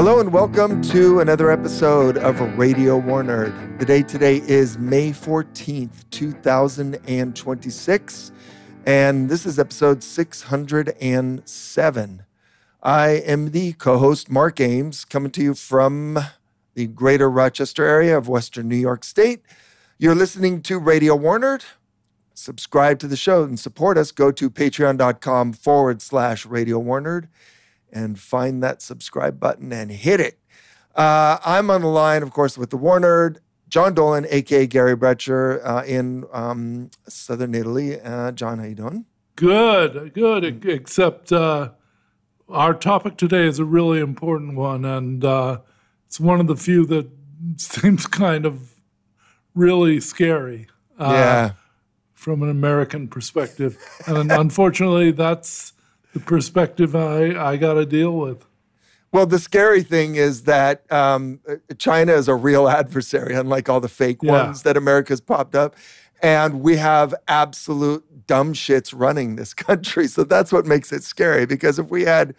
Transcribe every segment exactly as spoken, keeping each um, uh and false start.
Hello and welcome to another episode of Radio War Nerd. The date today is May fourteenth, two thousand twenty-six, and this is episode six hundred seven. I am the co-host, Mark Ames, coming to you from the greater Rochester area of Western New York State. You're listening to Radio War Nerd. Subscribe to the show and support us. Go to patreon.com forward slash Radio War Nerd and find that subscribe button and hit it. Uh, I'm on the line, of course, with the War Nerd, John Dolan, a k a. Gary Brecher, uh, in um, southern Italy. Uh, John, how you doing? Good, good, except uh, our topic today is a really important one, and uh, it's one of the few that seems kind of really scary uh, yeah. from an American perspective. And unfortunately, that's the perspective I, I got to deal with. Well, the scary thing is that um, China is a real adversary, unlike all the fake Yeah. ones that America's popped up. And we have absolute dumb shits running this country. So that's what makes it scary, because if we had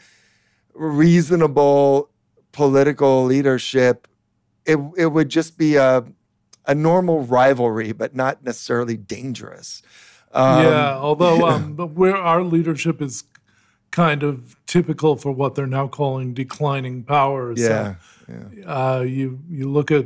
reasonable political leadership, it it would just be a, a normal rivalry, but not necessarily dangerous. Um, yeah, although um, but we're, our leadership is kind of typical for what they're now calling declining power. Yeah, so, yeah. Uh, you you look at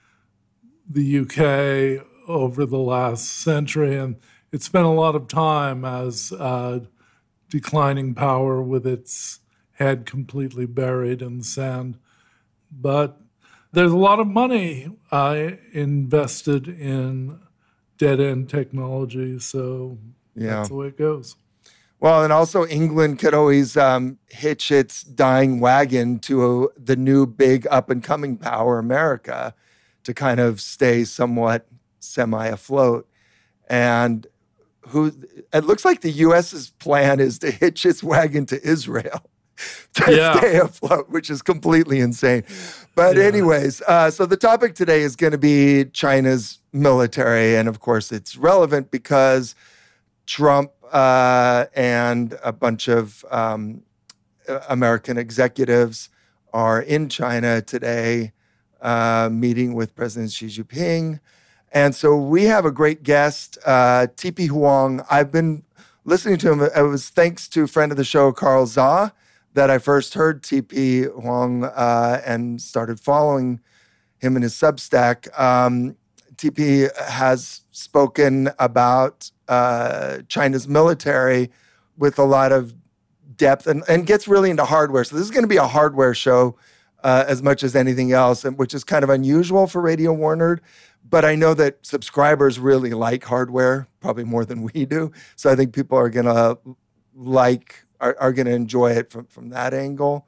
the U K over the last century, and it spent a lot of time as uh, declining power with its head completely buried in sand. But there's a lot of money uh, invested in dead-end technology, so Yeah. that's the way it goes. Well, and also England could always um, hitch its dying wagon to a, the new big up-and-coming power, America, to kind of stay somewhat semi-afloat. And who it looks like the U S's plan is to hitch its wagon to Israel to Yeah. stay afloat, which is completely insane. But Yeah. anyways, uh, so the topic today is going to be China's military. And of course, it's relevant because Trump uh, and a bunch of um, American executives are in China today, uh, meeting with President Xi Jinping. And so we have a great guest, uh, T P Huang. I've been listening to him. It was thanks to a friend of the show, Carl Zha, that I first heard T P Huang uh, and started following him in his Substack. Um, T P has spoken about uh, China's military with a lot of depth and, and gets really into hardware. So this is going to be a hardware show uh, as much as anything else, and which is kind of unusual for Radio War Nerd. But I know that subscribers really like hardware, probably more than we do. So I think people are going to like, are, are going to enjoy it from, from that angle.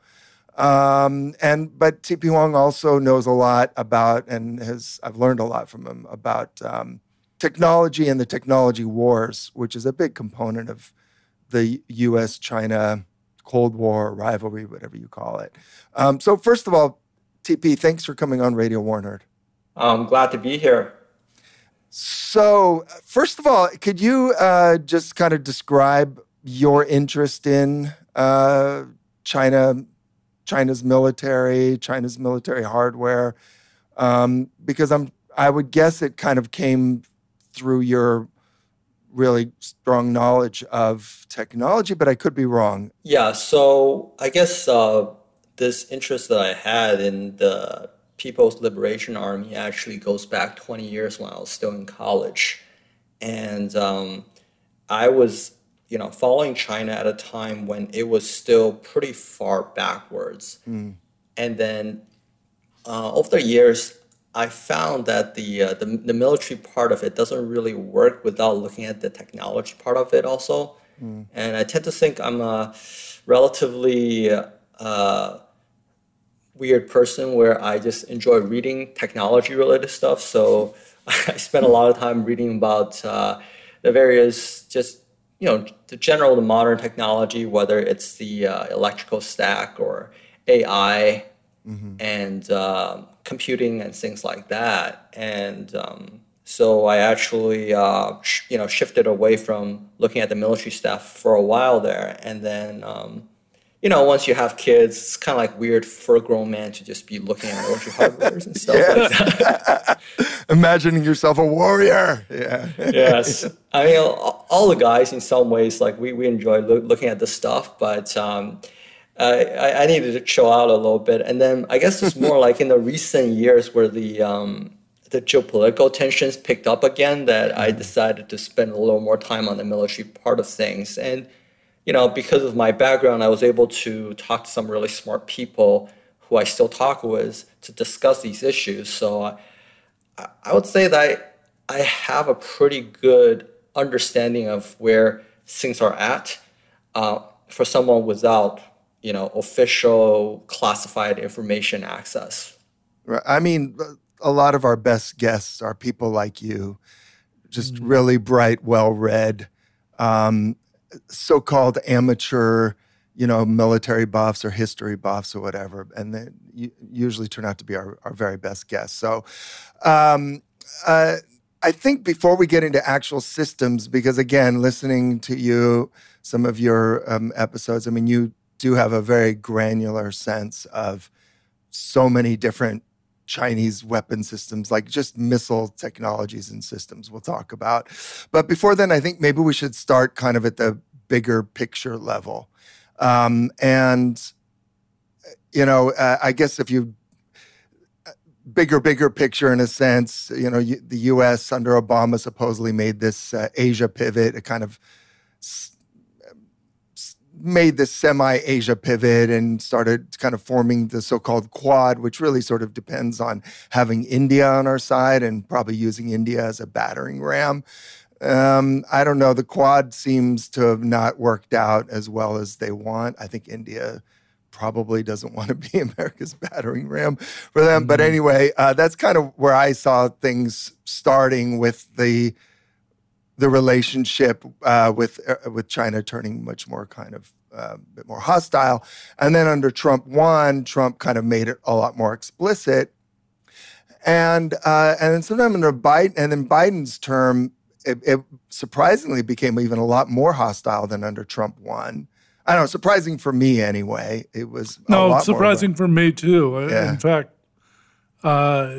Um, and but T P Huang also knows a lot about, and has I've learned a lot from him about um, technology and the technology wars, which is a big component of the U S China Cold War rivalry, whatever you call it. Um, so first of all, T P, thanks for coming on Radio War Nerd. I'm glad to be here. So first of all, could you uh, just kind of describe your interest in uh, China? China's military, China's military hardware, um, because I'm, I would guess it kind of came through your really strong knowledge of technology, but I could be wrong. Yeah, so I guess uh, this interest that I had in the People's Liberation Army actually goes back twenty years when I was still in college. And um, I was you know, following China at a time when it was still pretty far backwards. Mm. And then uh, over the years, I found that the, uh, the the military part of it doesn't really work without looking at the technology part of it also. Mm. And I tend to think I'm a relatively uh, weird person where I just enjoy reading technology-related stuff. So I spend a lot of time reading about uh, the various just you know, the general, the modern technology, whether it's the uh, electrical stack or A I mm-hmm. and uh, computing and things like that. And um, so I actually, uh, sh- you know, shifted away from looking at the military stuff for a while there. And then um, you know, once you have kids, it's kind of like weird for a grown man to just be looking at military hardware and stuff yeah. like that. Imagining yourself a warrior. Yeah. Yes. I mean, all the guys in some ways, like we, we enjoy lo- looking at this stuff, but um, I, I needed to chill out a little bit. And then I guess it's more like in the recent years where the um, the geopolitical tensions picked up again that I decided to spend a little more time on the military part of things. And you know, because of my background, I was able to talk to some really smart people who I still talk with to discuss these issues. So I, I would say that I, I have a pretty good understanding of where things are at uh, for someone without, you know, official classified information access. I mean, a lot of our best guests are people like you, just mm-hmm. really bright, well-read, um, so-called amateur, you know, military buffs or history buffs or whatever, and they usually turn out to be our, our very best guests. So um, uh, I think before we get into actual systems, because again, listening to you, some of your um, episodes, I mean, you do have a very granular sense of so many different Chinese weapon systems, like just missile technologies and systems we'll talk about. But before then, I think maybe we should start kind of at the bigger picture level. Um, and, you know, uh, I guess if you, bigger, bigger picture in a sense, you know, you, the U S under Obama supposedly made this uh, Asia pivot, a kind of s- made this semi-Asia pivot and started kind of forming the so-called Quad, which really sort of depends on having India on our side and probably using India as a battering ram. Um, I don't know. The Quad seems to have not worked out as well as they want. I think India probably doesn't want to be America's battering ram for them. Mm-hmm. But anyway, uh, that's kind of where I saw things starting with the the relationship uh, with uh, with China turning much more kind of uh, a bit more hostile. And then under Trump one, Trump kind of made it a lot more explicit. And uh, and then sometime under Biden, and then Biden's term, it, it surprisingly became even a lot more hostile than under Trump one. I don't know, surprising for me anyway. It was a no, lot it's surprising more for me too. Yeah. In fact, uh,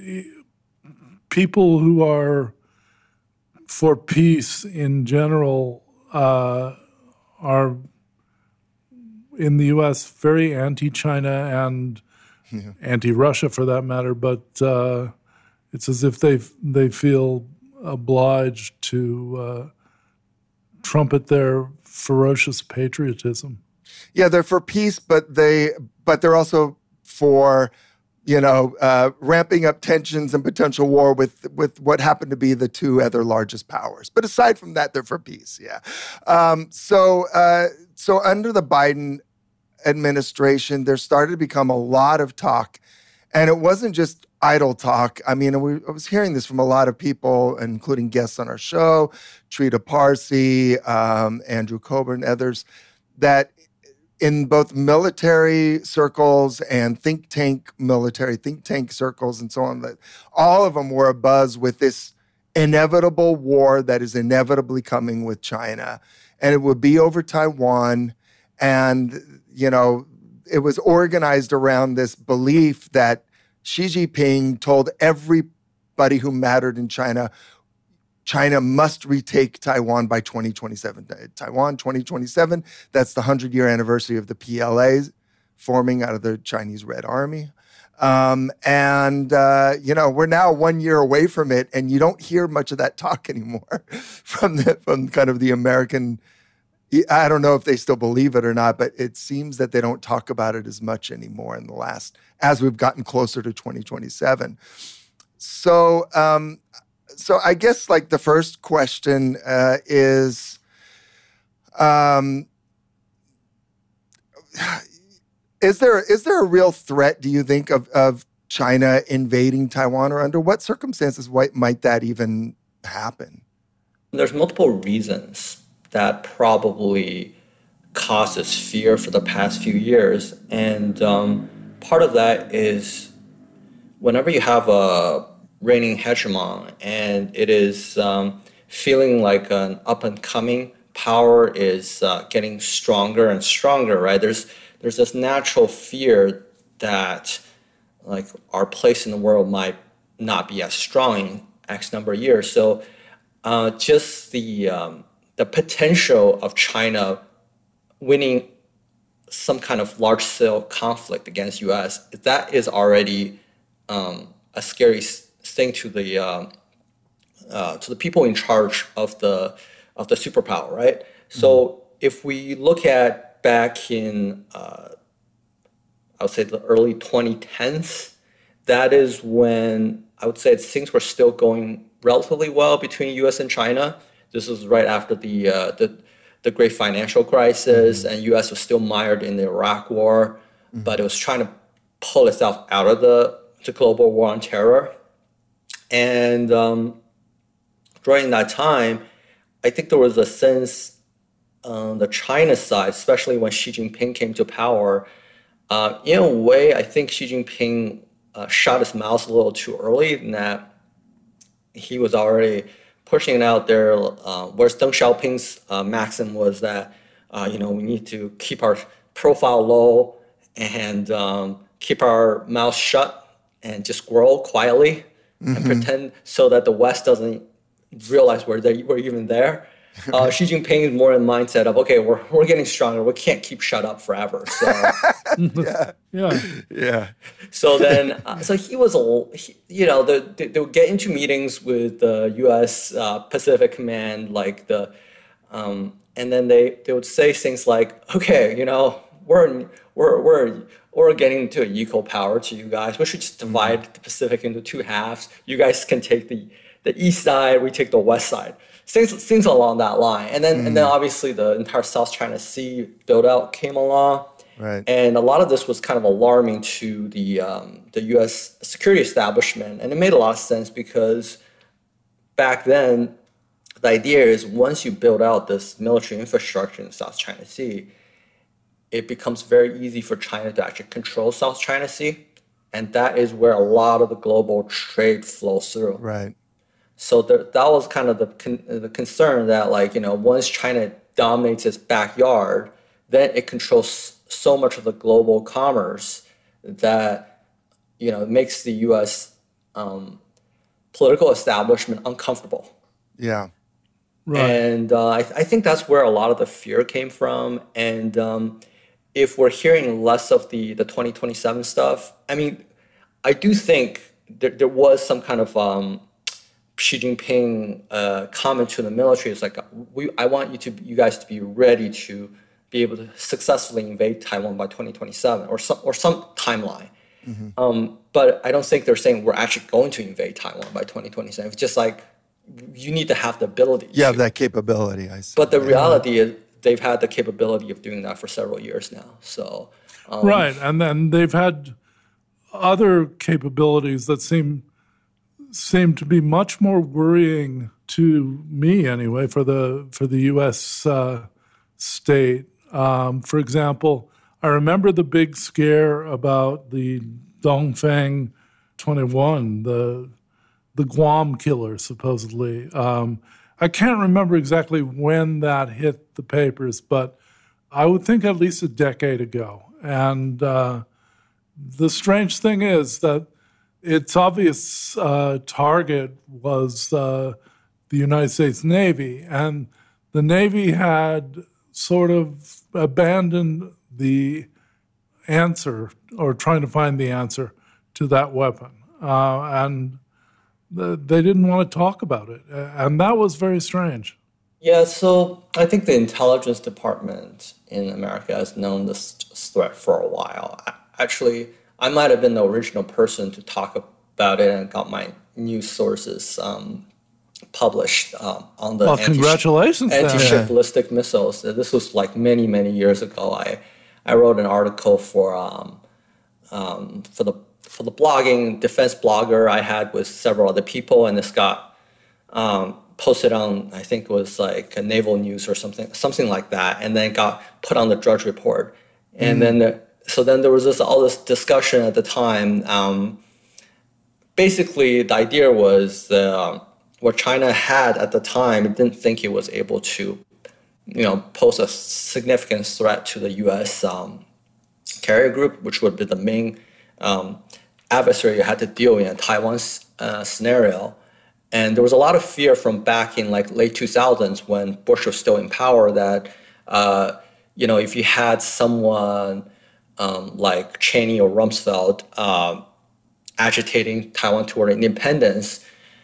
people who are for peace in general uh, are in the U S very anti-China and yeah. anti-Russia for that matter, but uh, it's as if they they feel obliged to uh, trumpet their ferocious patriotism. Yeah, they're for peace, but they but they're also for, you know, uh, ramping up tensions and potential war with with what happen to be the two other largest powers. But aside from that, they're for peace. Yeah. Um, so uh, so under the Biden administration, there started to become a lot of talk, and it wasn't just idle talk. I mean, we, I was hearing this from a lot of people, including guests on our show, Trita Parsi, um, Andrew Coburn, others, that in both military circles and think tank military think tank circles and so on, that all of them were abuzz with this inevitable war that is inevitably coming with China, and it would be over Taiwan. And you know, it was organized around this belief that Xi Jinping told everybody who mattered in China, China must retake Taiwan by twenty twenty-seven. Taiwan twenty twenty-seven, that's the hundred-year anniversary of the P L A forming out of the Chinese Red Army. Um, and, uh, you know, we're now one year away from it, and you don't hear much of that talk anymore from the, from kind of the American. I don't know if they still believe it or not, but it seems that they don't talk about it as much anymore in the last, as we've gotten closer to twenty twenty-seven. So, um, so I guess like the first question uh, is, um, is there is there a real threat, do you think, of, of China invading Taiwan, or under what circumstances might, might that even happen? There's multiple reasons that probably causes fear for the past few years. And um, part of that is whenever you have a reigning hegemon and it is um, feeling like an up-and-coming power is uh, getting stronger and stronger, right? There's there's this natural fear that like our place in the world might not be as strong in X number of years. So uh, just the um, the potential of China winning some kind of large-scale conflict against U S, that is already um, a scary thing to the um, uh, to the people in charge of the of the superpower, right? Mm-hmm. So if we look at back in uh, I would say the early twenty tens, that is when I would say things were still going relatively well between U S and China. This was right after the uh, the the great financial crisis, mm-hmm. and U S was still mired in the Iraq War, mm-hmm. but it was trying to pull itself out of the, the global war on terror. And um, during that time, I think there was a sense on the China side, especially when Xi Jinping came to power, uh, in a way, I think Xi Jinping uh, shot his mouth a little too early in that he was already pushing it out there, uh, whereas Deng Xiaoping's uh, maxim was that, uh, you know, we need to keep our profile low and um, keep our mouth shut and just grow quietly, mm-hmm. and pretend so that the West doesn't realize we're, there, we're even there. Uh, Xi Jinping is more in the mindset of, okay, we're we're getting stronger. We can't keep shut up forever. So yeah, yeah, yeah. So then, uh, so he was a, he, you know, they, they, they would get into meetings with the U S uh, Pacific Command, like the, um, and then they, they would say things like, okay, you know, we're we're we're we're getting to an equal power to you guys. We should just divide mm-hmm. the Pacific into two halves. You guys can take the the east side, we take the west side. Things, things along that line. And then mm. and then obviously the entire South China Sea build out came along. Right. And a lot of this was kind of alarming to the um, the U S security establishment. And it made a lot of sense because back then, the idea is once you build out this military infrastructure in the South China Sea, it becomes very easy for China to actually control South China Sea. And that is where a lot of the global trade flows through. Right. So there, that was kind of the con, the concern that, like, you know, once China dominates its backyard, then it controls so much of the global commerce that, you know, it makes the U S um, political establishment uncomfortable. Yeah. Right. And uh, I, I think that's where a lot of the fear came from. And um, if we're hearing less of the, the twenty twenty-seven stuff, I mean, I do think there, there was some kind of um, Xi Jinping uh, comment to the military. It's like, we, I want you to, you guys to be ready to be able to successfully invade Taiwan by twenty twenty-seven or some or some timeline. Mm-hmm. Um, but I don't think they're saying we're actually going to invade Taiwan by twenty twenty-seven. It's just like you need to have the ability. You to. have that capability. I see. But the reality is they've had the capability of doing that for several years now. So um, right, and then they've had other capabilities that seem seem to be much more worrying to me, anyway, for the for the U S uh, state. Um, for example, I remember the big scare about the Dongfeng twenty-one, the the Guam killer, supposedly. Um, I can't remember exactly when that hit the papers, but I would think at least a decade ago. And uh, the strange thing is that its obvious uh, target was uh, the United States Navy, and the Navy had sort of abandoned the answer, or trying to find the answer to that weapon. Uh, and the, they didn't want to talk about it. And that was very strange. Yeah, so I think the intelligence department in America has known this threat for a while. Actually, I might have been the original person to talk about it and got my news sources um, published um, on the well, anti- congratulations anti-ship then. ballistic missiles. This was like many, many years ago. I, I wrote an article for um, um, for the for the blogging defense blogger I had with several other people, and this got um, posted on, I think it was like a Naval News or something, something like that, and then got put on the Drudge Report. And mm. then the, so then there was this all this discussion at the time. Um, basically, the idea was the, um, what China had at the time, it didn't think it was able to you know, pose a significant threat to the U S um, carrier group, which would be the main um, adversary you had to deal with in a Taiwan uh, scenario. And there was a lot of fear from back in like late two thousands when Bush was still in power that, uh, you know, if you had someone um, like Cheney or Rumsfeld uh, agitating Taiwan toward independence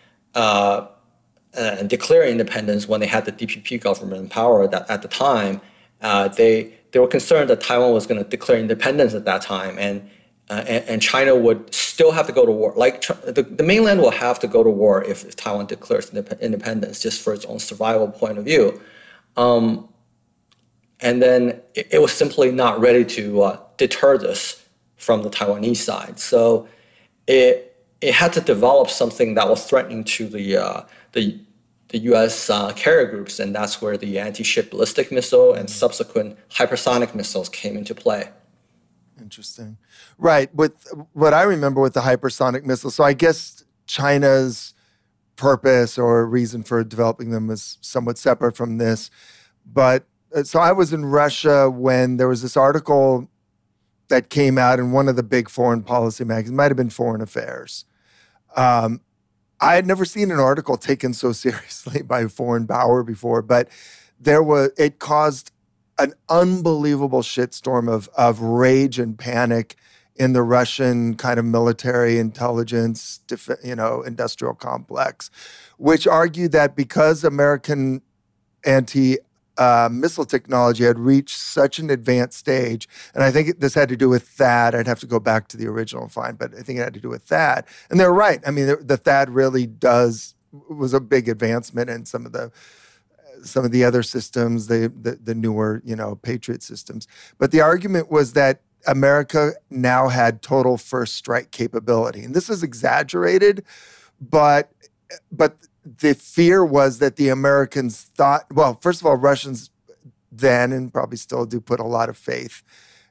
uh, and declaring independence when they had the D P P government in power that, at the time, uh, they they were concerned that Taiwan was going to declare independence at that time, and uh, and, and China would still have to go to war. Like the, the mainland will have to go to war if, if Taiwan declares independence, just for its own survival point of view. Um, and then it, it was simply not ready to uh, deter this from the Taiwanese side. So it it had to develop something that was threatening to the uh, the the U S uh, carrier groups, and that's where the anti-ship ballistic missile and subsequent hypersonic missiles came into play. Interesting. Right. With what I remember with the hypersonic missiles, so I guess China's purpose or reason for developing them is somewhat separate from this. But so I was in Russia when there was this article that came out in one of the big foreign policy magazines. It might have been Foreign Affairs. Um, I had never seen an article taken so seriously by a foreign power before, but there was it caused an unbelievable shitstorm of of rage and panic in the Russian kind of military intelligence, you know, industrial complex, which argued that because American anti Uh, missile technology had reached such an advanced stage, and I think this had to do with THAAD. I'd have to go back to the original and find, but I think it had to do with THAAD. And they're right. I mean, the, the THAAD really does was a big advancement in some of the some of the other systems, the, the the newer, you know, Patriot systems. But the argument was that America now had total first strike capability, and this is exaggerated, but but. The fear was that the Americans thought, well, first of all, Russians then and probably still do put a lot of faith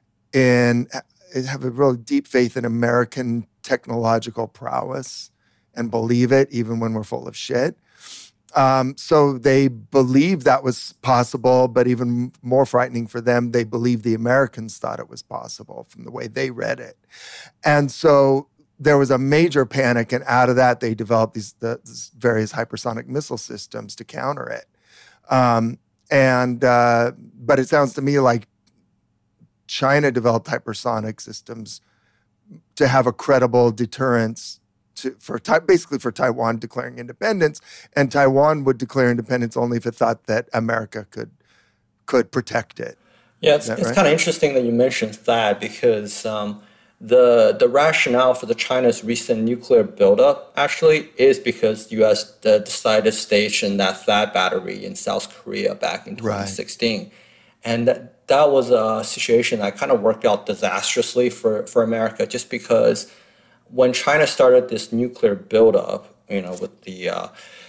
in, have a real deep faith in American technological prowess and believe it even when we're full of shit. Um, so they believed that was possible, but even more frightening for them, they believed the Americans thought it was possible from the way they read it. And so there was a major panic, and out of that, they developed these, the, these various hypersonic missile systems to counter it. Um, and uh, but it sounds to me like China developed hypersonic systems to have a credible deterrence to, for basically for Taiwan declaring independence, and Taiwan would declare independence only if it thought that America could could protect it. Yeah, it's, it's right? kind of interesting that you mentioned that because. Um, The the rationale for the China's recent nuclear buildup actually is because the U S decided to station that THAAD battery in South Korea back in twenty sixteen. Right. And that, that was a situation that kind of worked out disastrously for, for America just because when China started this nuclear buildup, you know, with the uh,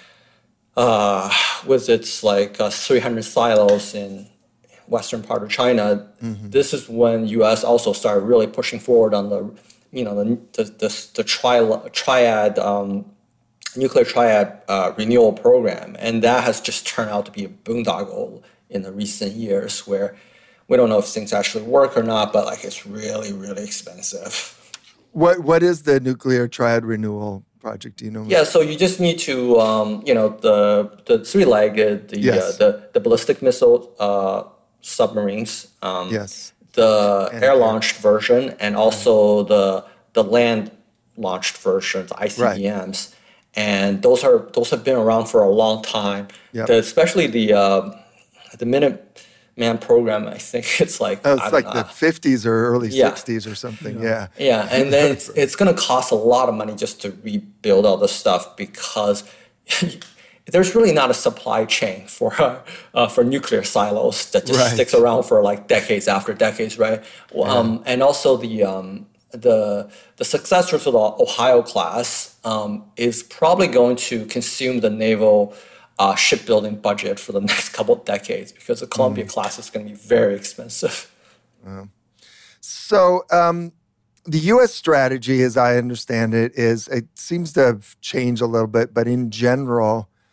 uh, with its like uh, three hundred silos in western part of China, mm-hmm. This is when U S also started really pushing forward on the, you know, the the the, the tri- triad um, nuclear triad uh, renewal program, and that has just turned out to be a boondoggle in the recent years, where we don't know if things actually work or not, but like it's really really expensive. What what is the nuclear triad renewal project? Do you know? Yeah, so you just need to, um, you know, the the three-legged, the yes. uh, the the ballistic missile. Uh, submarines, um, yes, the air-launched version, and also right. the the land-launched version, the I C B Ms, right. And those are those have been around for a long time. Yep. The, especially the uh, the Minuteman program, I think it's like oh, it's like know, the fifties or early yeah. sixties or something. Yeah, yeah, yeah. And then it's it's going to cost a lot of money just to rebuild all this stuff because. There's really not a supply chain for uh, for nuclear silos that just right. sticks around for like decades after decades, right? Yeah. Um, and also the um, the the successor to the Ohio class um, is probably going to consume the naval uh, shipbuilding budget for the next couple of decades because the Columbia mm. class is going to be very expensive. Wow. So um, the U S strategy, as I understand it, is it seems to have changed a little bit, but in general.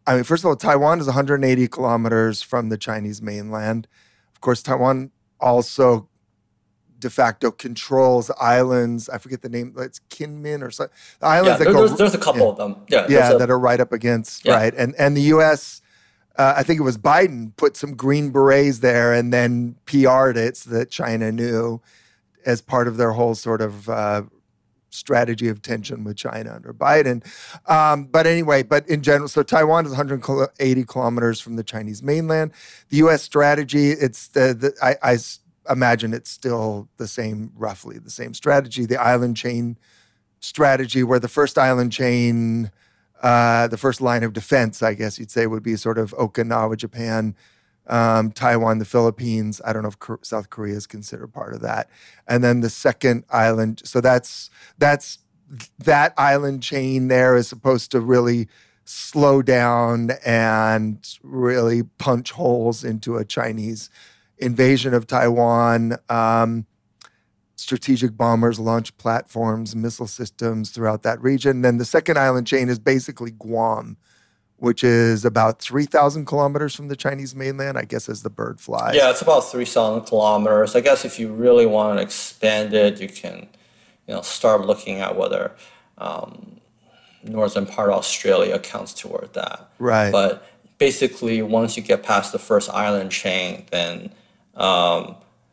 I mean, first of all, Taiwan is one hundred eighty kilometers from the Chinese mainland. Of course, Taiwan also de facto controls islands. I forget the name. It's Kinmen or something. The islands yeah, that there's, go, there's a couple yeah, of them. Yeah, yeah, a, that are right up against, yeah. right. And and the U S, uh, I think it was Biden, put some Green Berets there and then P R'd it so that China knew as part of their whole sort of uh, strategy of tension with China under Biden. Um, but anyway, but in general, so Taiwan is one hundred eighty kilometers from the Chinese mainland. The U S strategy, it's the, the I, I imagine it's still the same, roughly the same strategy, the island chain strategy, where the first island chain, uh, the first line of defense, I guess you'd say, would be sort of Okinawa, Japan, Um, Taiwan, the Philippines. I don't know if K- South Korea is considered part of that. And then the second island. So that's that's that island chain there is supposed to really slow down and really punch holes into a Chinese invasion of Taiwan. Um, strategic bombers, launch platforms, missile systems throughout that region. Then the second island chain is basically Guam, which is about three thousand kilometers from the Chinese mainland, I guess, as the bird flies. Yeah, it's about three thousand kilometers. I guess if you really want to expand it, you can, you know, start looking at whether um, northern part of Australia counts toward that. Right. But basically, once you get past the first island chain, then um,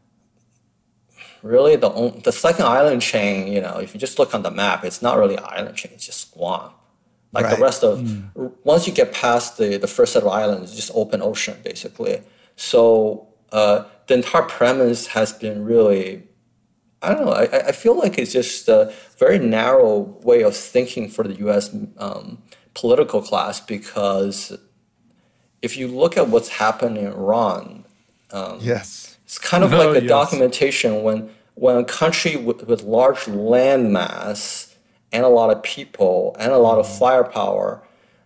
really the only, the second island chain, you know, if you just look on the map, it's not really an island chain, it's just Guam. Like right. the rest of, mm. once you get past the, the first set of islands, it's just open ocean, basically. So uh, the entire premise has been really, I don't know, I, I feel like it's just a very narrow way of thinking for the U S um, political class, because if you look at what's happened in Iran, um, yes. it's kind of no, like a yes. documentation when, when a country with, with large land mass and a lot of people and a lot of firepower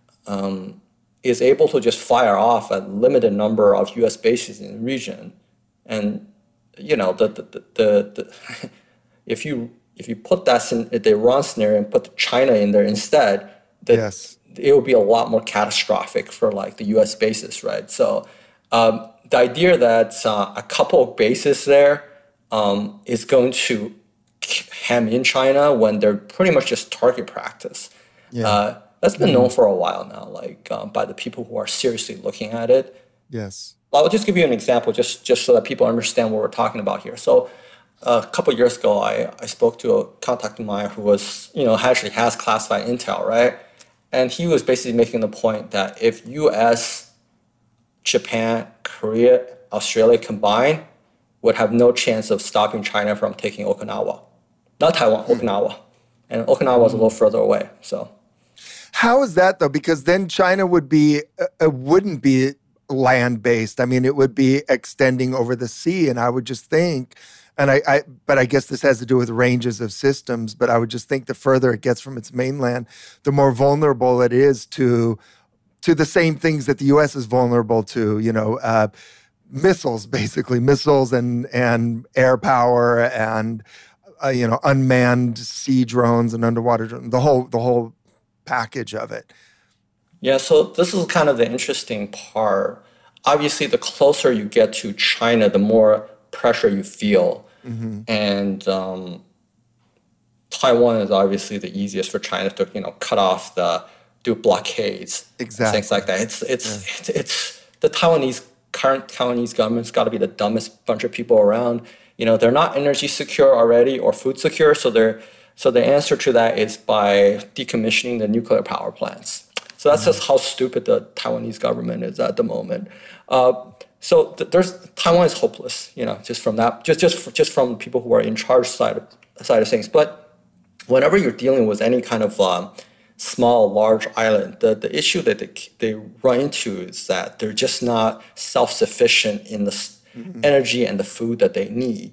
um, is able to just fire off a limited number of U S bases in the region. And, you know, the, the, the, the, the if you if you put that in the Iran scenario and put China in there instead, that yes. it would be a lot more catastrophic for like the U S bases, right? So um, the idea that uh, a couple of bases there um, is going to hem in China when they're pretty much just target practice. Yeah. Uh, that's been known for a while now, like um, by the people who are seriously looking at it. Yes. I'll just give you an example, just, just so that people understand what we're talking about here. So uh, a couple of years ago, I, I spoke to a contact of mine who was, you know, actually has classified intel, right? And he was basically making the point that if U S, Japan, Korea, Australia combined would have no chance of stopping China from taking Okinawa. Not Taiwan, Okinawa. And Okinawa is a little further away, so. How is that, though? Because then China would be, uh, wouldn't be land-based. I mean, it would be extending over the sea, and I would just think, and I, I, but I guess this has to do with ranges of systems, but I would just think the further it gets from its mainland, the more vulnerable it is to, to the same things that the U S is vulnerable to, you know, uh, missiles, basically, missiles and, and air power and, uh, you know, unmanned sea drones and underwater drones, the whole, the whole package of it. Yeah, so this is kind of the interesting part. Obviously, the closer you get to China, the more pressure you feel. Mm-hmm. And um, Taiwan is obviously the easiest for China to, you know, cut off the, do blockades, exactly. things like that. It's it's yeah. it's, it's the Taiwanese current Taiwanese government's got to be the dumbest bunch of people around. You know, they're not energy secure already or food secure, so they're so the answer to that is by decommissioning the nuclear power plants. So that's mm-hmm. just how stupid the Taiwanese government is at the moment. Uh, so th- there's Taiwan is hopeless, you know, just from that, just just just from people who are in charge side of side of things. But whenever you're dealing with any kind of um, small, large island, the, the issue that they, they run into is that they're just not self-sufficient in the mm-hmm. energy and the food that they need.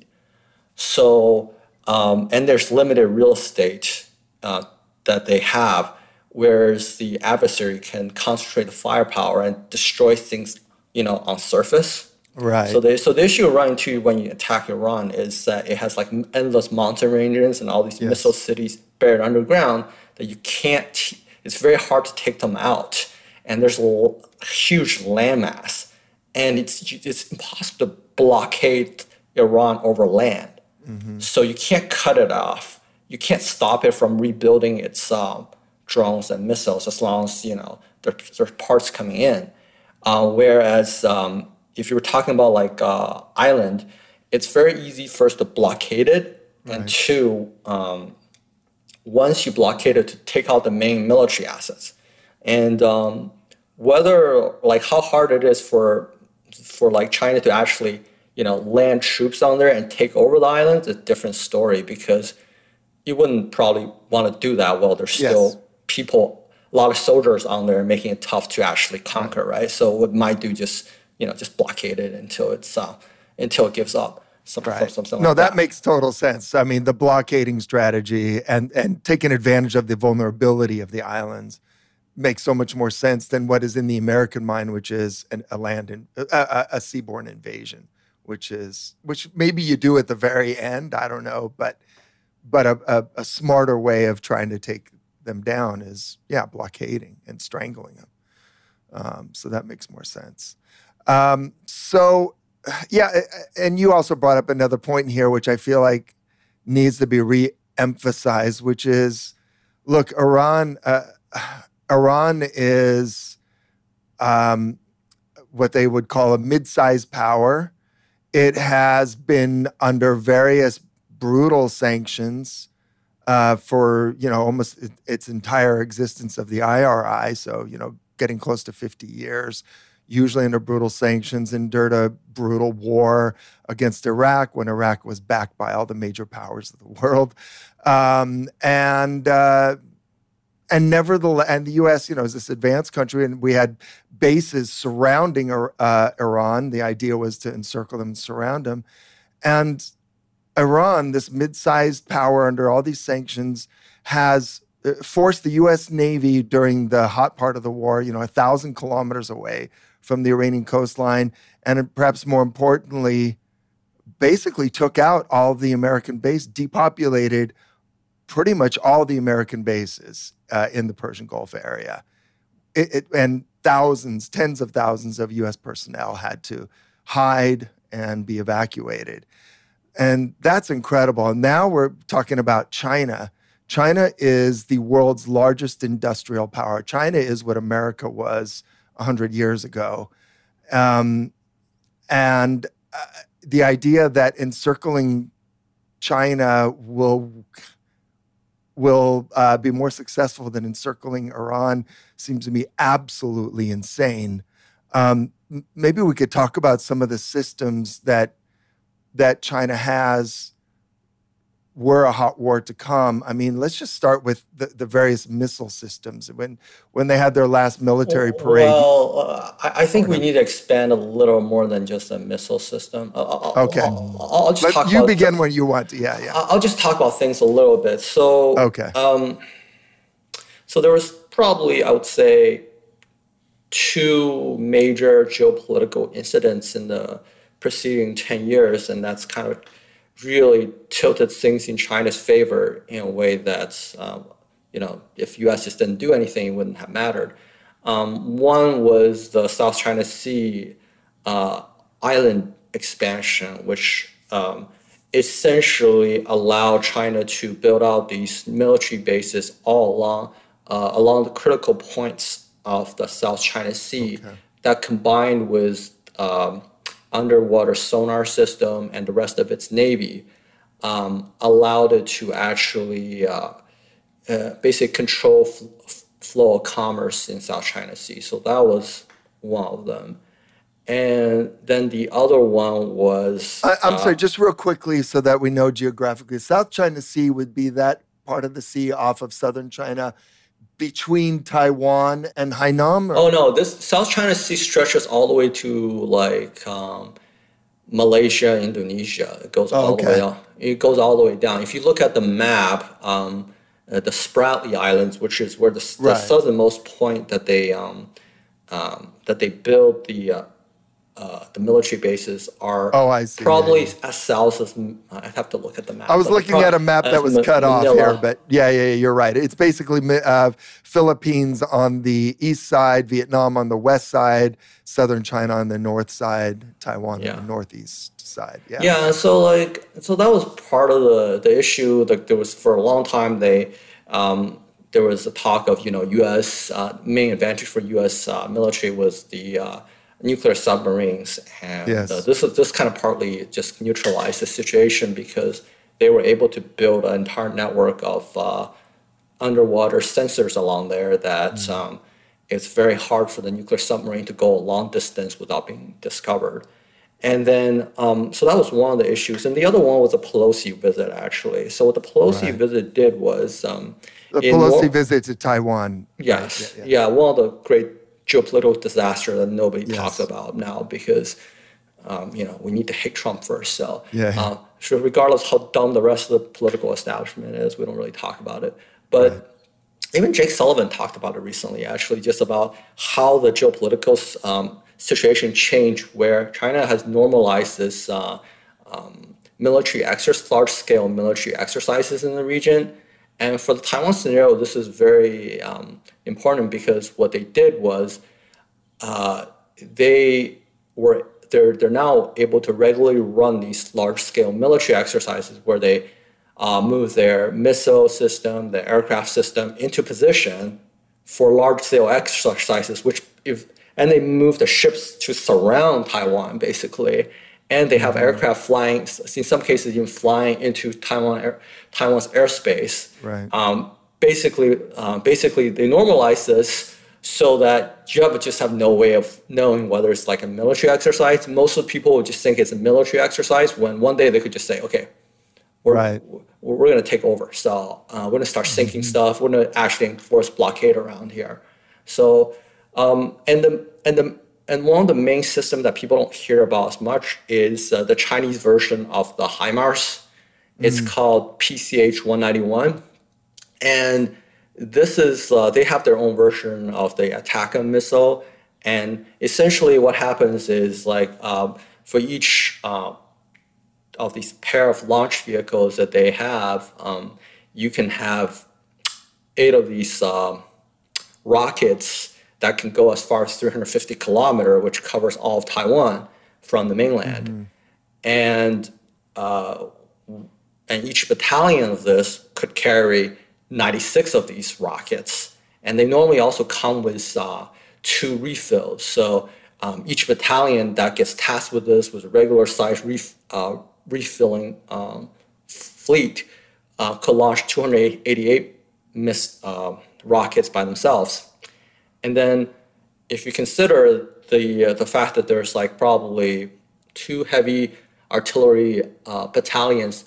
So, um, and there's limited real estate uh, that they have, whereas the adversary can concentrate the firepower and destroy things, you know, on surface. Right. So, they, so the issue you run into when you attack Iran is that it has like endless mountain ranges and all these yes. missile cities buried underground that you can't, it's very hard to take them out. and there's a l- huge landmass, and it's it's impossible to blockade Iran over land. Mm-hmm. So you can't cut it off. You can't stop it from rebuilding its um, drones and missiles as long as, you know, there, there's parts coming in. Uh, whereas um, if you were talking about like uh, island, it's very easy first to blockade it, right. and two, um, once you blockade it, to take out the main military assets. And um, whether like how hard it is for for like China to actually, you know, land troops on there and take over the island is a different story, because you wouldn't probably want to do that while there's still yes. people, a lot of soldiers on there, making it tough to actually conquer, right? right? So what might do just, you know, just blockade it until it's uh, until it gives up. Something, right. something no, like that, that makes total sense. I mean, the blockading strategy and and taking advantage of the vulnerability of the islands makes so much more sense than what is in the American mind, which is an, a land in, a, a, a seaborne invasion, which is which maybe you do at the very end. I don't know, but but a, a, a smarter way of trying to take them down is yeah, blockading and strangling them. Um, so that makes more sense. Um, so. Yeah, and you also brought up another point here, which I feel like needs to be re-emphasized, which is, look, Iran, uh, Iran is um, what they would call a mid-sized power. It has been under various brutal sanctions uh, for, you know, almost its entire existence of the I R I. So, you know, getting close to fifty years. Usually under brutal sanctions, endured a brutal war against Iraq when Iraq was backed by all the major powers of the world. Um, and uh, and nevertheless, and the U S, you know, is this advanced country, and we had bases surrounding uh, Iran. The idea was to encircle them and surround them. And Iran, this mid-sized power under all these sanctions, has forced the U S Navy during the hot part of the war, you know, a thousand kilometers away from the Iranian coastline, and perhaps more importantly, basically took out all the American base, depopulated pretty much all the American bases uh, in the Persian Gulf area. It, it, and thousands, tens of thousands of U S personnel had to hide and be evacuated. And that's incredible. And now we're talking about China. China is the world's largest industrial power. China is what America was one hundred years ago. Um, and uh, the idea that encircling China will, will uh, be more successful than encircling Iran seems to me absolutely insane. Um, maybe we could talk about some of the systems that, that China has were a hot war to come. I mean, let's just start with the, the various missile systems. When when they had their last military parade. Well, uh, I, I think we need to expand a little more than just a missile system. I'll, okay. I'll, I'll just but talk you about begin th- when you want to. Yeah, yeah. I'll just talk about things a little bit. So, okay. Um, so there was probably, I would say, two major geopolitical incidents in the preceding ten years, and that's kind of really tilted things in China's favor in a way that's, um, you know, if U S just didn't do anything, it wouldn't have mattered. Um, one was the South China Sea uh, island expansion, which um, essentially allowed China to build out these military bases all along, uh, along the critical points of the South China Sea, okay. that combined with um, underwater sonar system and the rest of its navy um, allowed it to actually uh, uh, basically control f- flow of commerce in South China Sea. So that was one of them. And then the other one was... I, I'm uh, sorry, just real quickly so that we know geographically. South China Sea would be that part of the sea off of southern China between Taiwan and Hainan? Or? Oh, no, this South China Sea stretches all the way to like um, Malaysia, Indonesia. It goes oh, all okay. the way down. It goes all the way down. If you look at the map, um, uh, the Spratly Islands, which is where the, the right. southernmost point that they um, um, that they built the uh, uh, the military bases are oh, I see. probably yeah, yeah. as south as, I have to look at the map. I was looking pro- at a map that was Ma- cut Manila. off here, but yeah, yeah, yeah, you're right. It's basically uh, Philippines on the east side, Vietnam on the west side, southern China on the north side, Taiwan Yeah. on the northeast side. Yeah. Yeah, so like, so that was part of the, the issue. Like there was, for a long time, they, um, there was a talk of, you know, U S, uh, main advantage for U S uh, military was the uh, nuclear submarines. And Yes. uh, this, this kind of partly just neutralized the situation because they were able to build an entire network of uh, underwater sensors along there that mm. um, it's very hard for the nuclear submarine to go a long distance without being discovered. And then, um, so that was one of the issues. And the other one was a Pelosi visit, actually. So what the Pelosi right. visit did was... Um, the Pelosi war- visit to Taiwan. Yes. Right? Yeah, yeah. yeah, one of the great geopolitical disasters that nobody yes. talks about now because, um, you know, we need to hate Trump first. So, yeah, yeah. Uh, so regardless how dumb the rest of the political establishment is, we don't really talk about it. But... Right. Even Jake Sullivan talked about it recently, actually, just about how the geopolitical um, situation changed, where China has normalized this uh, um, military exercise, large-scale military exercises in the region. And for the Taiwan scenario, this is very um, important because what they did was uh, they were they're they're now able to regularly run these large-scale military exercises where they Uh, move their missile system, their aircraft system into position for large-scale exercises, which if and they move the ships to surround Taiwan, basically, and they have mm-hmm. aircraft flying, in some cases even flying into Taiwan air, Taiwan's airspace. Right. Um, basically, uh, basically, they normalize this so that you have just have no way of knowing whether it's like a military exercise. Most of the people would just think it's a military exercise when one day they could just say, okay, We're, right. we're, we're going to take over. So uh, we're going to start sinking mm-hmm. stuff. We're going to actually enforce blockade around here. So um, and the and the and one of the main systems that people don't hear about as much is uh, the Chinese version of the HIMARS. It's mm. called P C H one ninety-one, and this is uh, they have their own version of the ATACMS missile. And essentially, what happens is like um, for each uh, of these pair of launch vehicles that they have, um, you can have eight of these uh, rockets that can go as far as three hundred fifty kilometers, which covers all of Taiwan from the mainland. Mm-hmm. And uh, and each battalion of this could carry ninety-six of these rockets. And they normally also come with uh, two refills. So um, each battalion that gets tasked with this with a regular size ref- uh, refilling um, fleet uh, could launch two hundred eighty-eight miss, uh, rockets by themselves. And then if you consider the uh, the fact that there's like probably two heavy artillery uh, battalions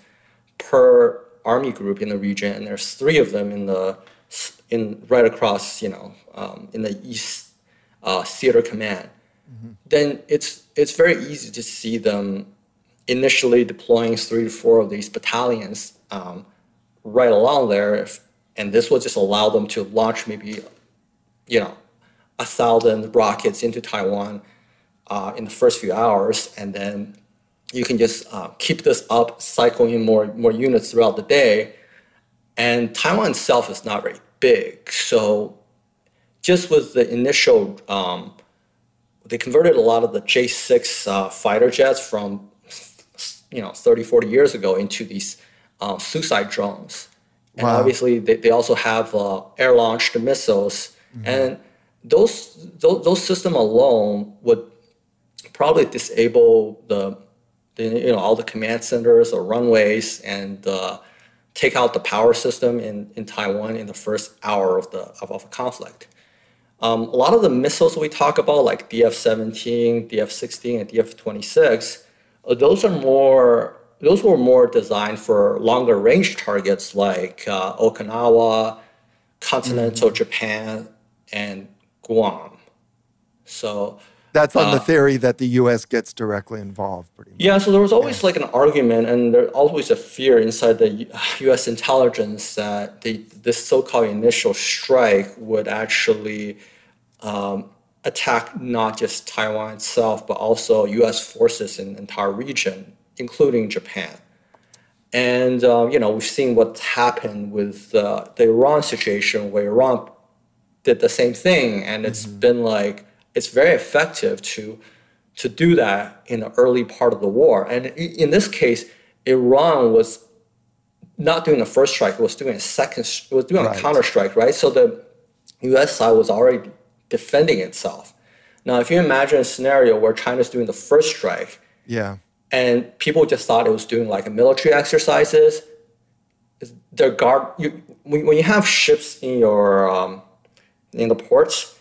per army group in the region, and there's three of them in the in right across, you know, um, in the East uh, Theater Command, mm-hmm. then it's it's very easy to see them initially deploying three to four of these battalions um, right along there, if, and this will just allow them to launch maybe, you know, a thousand rockets into Taiwan uh, in the first few hours, and then you can just uh, keep this up, cycling in more more units throughout the day. And Taiwan itself is not very big, so just with the initial, um, they converted a lot of the J six uh, fighter jets from, you know, thirty, forty years ago into these um, suicide drones. And wow. obviously they, they also have uh, air-launched missiles. Mm-hmm. And those, those those systems alone would probably disable the, the you know all the command centers or runways and uh, take out the power system in, in Taiwan in the first hour of the of, of a conflict. Um, a lot of the missiles we talk about, like D F seventeen, D F sixteen, and D F twenty-six, uh, those are more those were more designed for longer range targets like uh, Okinawa, continental mm-hmm. Japan, and Guam. So that's on uh, the theory that the U S gets directly involved, pretty much. Yeah, so there was always yes. like an argument, and there's always a fear inside the U S intelligence that the, this so-called initial strike would actually um, attack not just Taiwan itself, but also U S forces in the entire region, including Japan. And, um, you know, we've seen what's happened with uh, the Iran situation, where Iran did the same thing. And it's mm-hmm. been like, it's very effective to to do that in the early part of the war. And in this case, Iran was not doing the first strike, it was doing a second, it was doing right. a counter strike, right? So the U S side was already defending itself. Now, if you imagine a scenario where China's doing the first strike, yeah, and people just thought it was doing like a military exercises, their guard, you, when you have ships in your um, in the ports,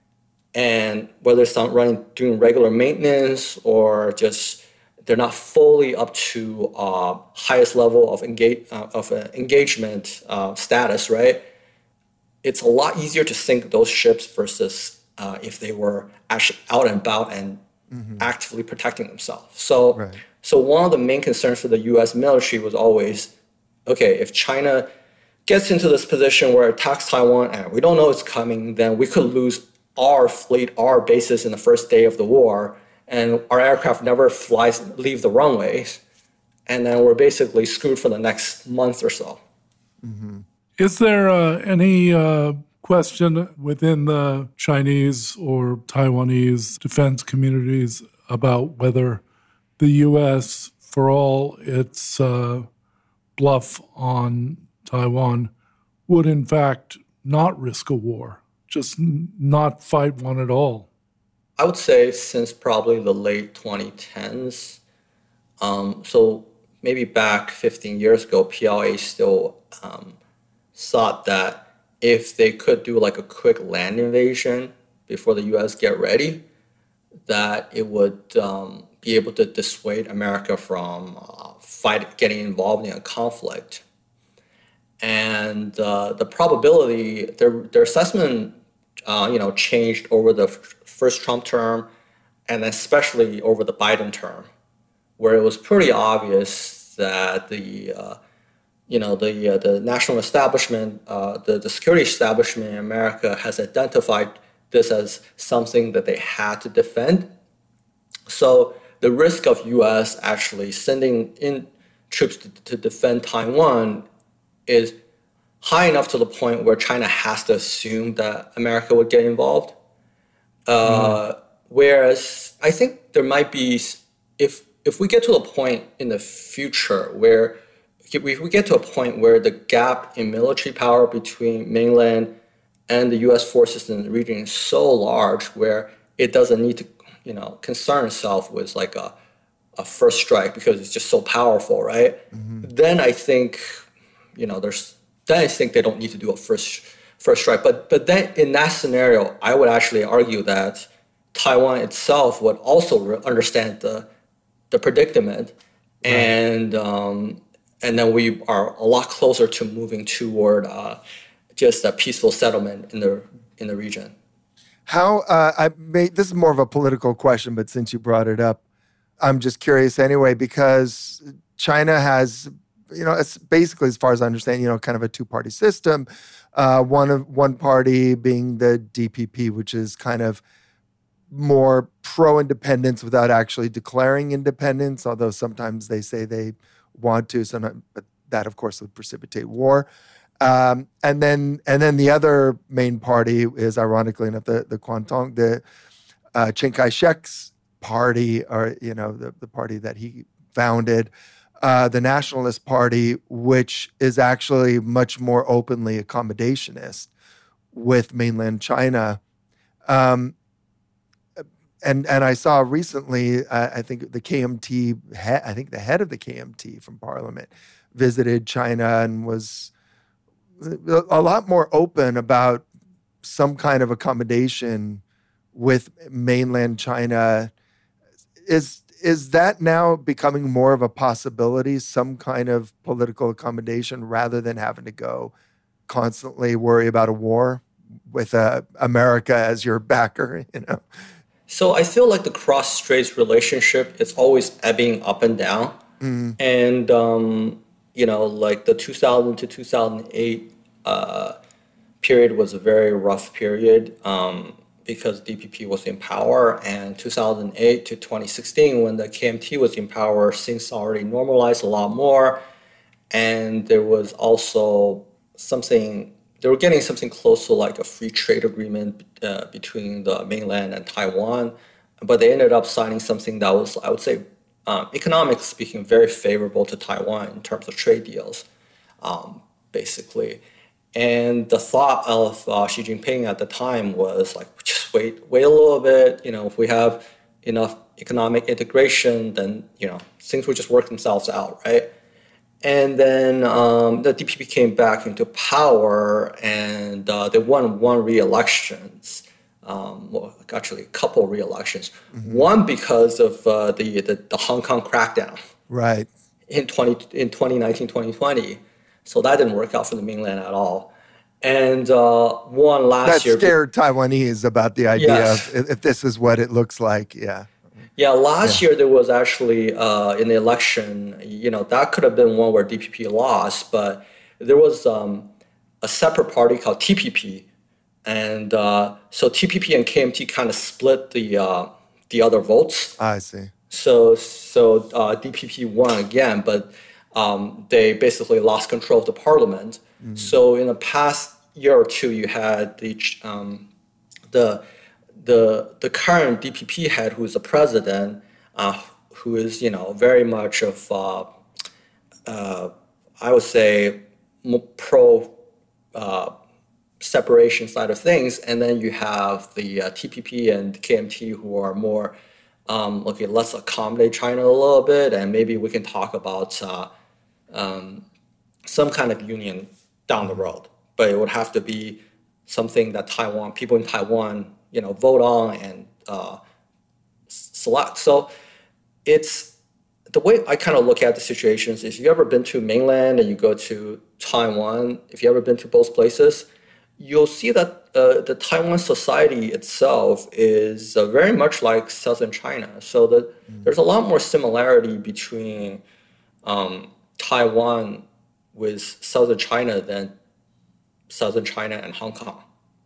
and whether it's not running doing regular maintenance or just they're not fully up to uh, highest level of engage uh, of uh, engagement uh, status, right? It's a lot easier to sink those ships versus uh, if they were actually out and about and mm-hmm. actively protecting themselves. So, right. so one of the main concerns for the U S military was always, okay, if China gets into this position where it attacks Taiwan and we don't know it's coming, then we could lose our fleet, our bases in the first day of the war, and our aircraft never flies, leave the runways, and then we're basically screwed for the next month or so. Mm-hmm. Is there uh, any uh, question within the Chinese or Taiwanese defense communities about whether the U S, for all its uh, bluff on Taiwan, would in fact not risk a war? Just not fight one at all? I would say since probably the late twenty tens, um, so maybe back fifteen years ago, P L A still um, thought that if they could do like a quick land invasion before the U S get ready, that it would um, be able to dissuade America from uh, fight, getting involved in a conflict. And uh, the probability, their, their assessment Uh, you know, changed over the f- first Trump term, and especially over the Biden term, where it was pretty obvious that the, uh, you know, the uh, the national establishment, uh, the the security establishment in America has identified this as something that they had to defend. So the risk of U S actually sending in troops to, to defend Taiwan is high enough to the point where China has to assume that America would get involved. Uh, mm. Whereas I think there might be, if if we get to a point in the future where, if we get to a point where the gap in military power between mainland and the U S forces in the region is so large where it doesn't need to, you know, concern itself with like a, a first strike because it's just so powerful, right? Mm-hmm. Then I think, you know, there's, then I think they don't need to do a first first strike. But but then in that scenario, I would actually argue that Taiwan itself would also re- understand the the predicament, right. and um, and then we are a lot closer to moving toward uh, just a peaceful settlement in the in the region. How uh, I made this is more of a political question, but since you brought it up, I'm just curious anyway because China has. You know, it's basically, as far as I understand, you know, kind of a two-party system. Uh, one of one party being the D P P, which is kind of more pro-independence without actually declaring independence. Although sometimes they say they want to, sometimes, but that, of course, would precipitate war. Um, and then, and then the other main party is, ironically enough, the the Kuomintang, the uh, Chiang Kai-shek's party, or you know, the the party that he founded. Uh, the Nationalist Party, which is actually much more openly accommodationist with mainland China. Um, and and I saw recently, uh, I think the K M T, he- I think the head of the K M T from Parliament visited China and was a lot more open about some kind of accommodation with mainland China. Is Is that now becoming more of a possibility, some kind of political accommodation, rather than having to go constantly worry about a war with uh, America as your backer, you know? So I feel like the cross-straits relationship is always ebbing up and down. Mm. And, um, you know, like the two thousand to two thousand eight uh, period was a very rough period. Um, because D P P was in power, and two thousand eight to twenty sixteen, when the K M T was in power, things already normalized a lot more, and there was also something, they were getting something close to like a free trade agreement uh, between the mainland and Taiwan, but they ended up signing something that was, I would say, um, economically speaking, very favorable to Taiwan in terms of trade deals, um, basically. And the thought of uh, Xi Jinping at the time was like, just wait, wait a little bit. You know, if we have enough economic integration, then, you know, things will just work themselves out, right? And then um, the D P P came back into power, and uh, they won one re-elections. Um, well, actually, a couple re-elections. Mm-hmm. One because of uh, the, the the Hong Kong crackdown, right? In twenty in twenty nineteen, twenty twenty. So that didn't work out for the mainland at all. And uh, one last that year. That scared Taiwanese about the idea yes. of if this is what it looks like. Yeah. Yeah, last yeah. year there was actually uh, in the election, you know, that could have been one where D P P lost, but there was um, a separate party called T P P. And uh, so T P P and K M T kind of split the uh, the other votes. I see. So, so uh, D P P won again, but Um, they basically lost control of the parliament. Mm-hmm. So in the past year or two, you had the um, the the the current D P P head, who is the president, uh, who is you know very much of uh, uh, I would say pro uh, separation side of things, and then you have the uh, T P P and K M T who are more um, okay. Let's accommodate China a little bit, and maybe we can talk about. Uh, Um, some kind of union down the road, but it would have to be something that Taiwan people in Taiwan, you know, vote on and uh, select. So it's the way I kind of look at the situations is: if you ever been to mainland and you go to Taiwan, if you ever been to both places, you'll see that uh, the Taiwan society itself is uh, very much like Southern China. So that mm. there's a lot more similarity between um, Taiwan with Southern China than Southern China and Hong Kong.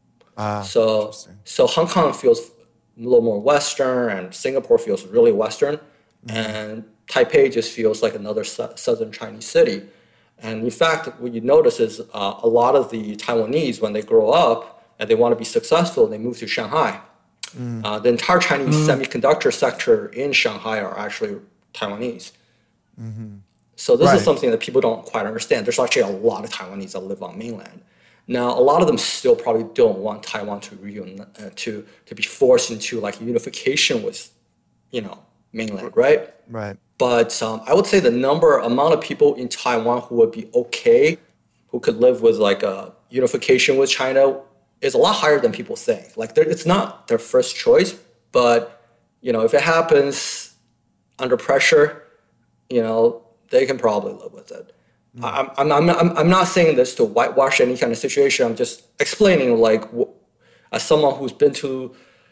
Ah, so, so Hong Kong feels a little more Western, and Singapore feels really Western, mm-hmm. and Taipei just feels like another su- Southern Chinese city. And in fact, what you notice is uh, a lot of the Taiwanese, when they grow up and they want to be successful, they move to Shanghai. Mm. Uh, the entire Chinese mm. semiconductor sector in Shanghai are actually Taiwanese. Mm-hmm. So this right. is something that people don't quite understand. There's actually a lot of Taiwanese that live on mainland. Now, a lot of them still probably don't want Taiwan to reun- uh, to to be forced into like unification with, you know, mainland, right? Right. But um, I would say the number amount of people in Taiwan who would be okay, who could live with like a unification with China, is a lot higher than people think. Like it's not their first choice, but you know, if it happens under pressure, you know. They can probably live with it. Mm. I'm, I'm, I'm, I'm, I'm not saying this to whitewash any kind of situation. I'm just explaining, like, as someone who's been to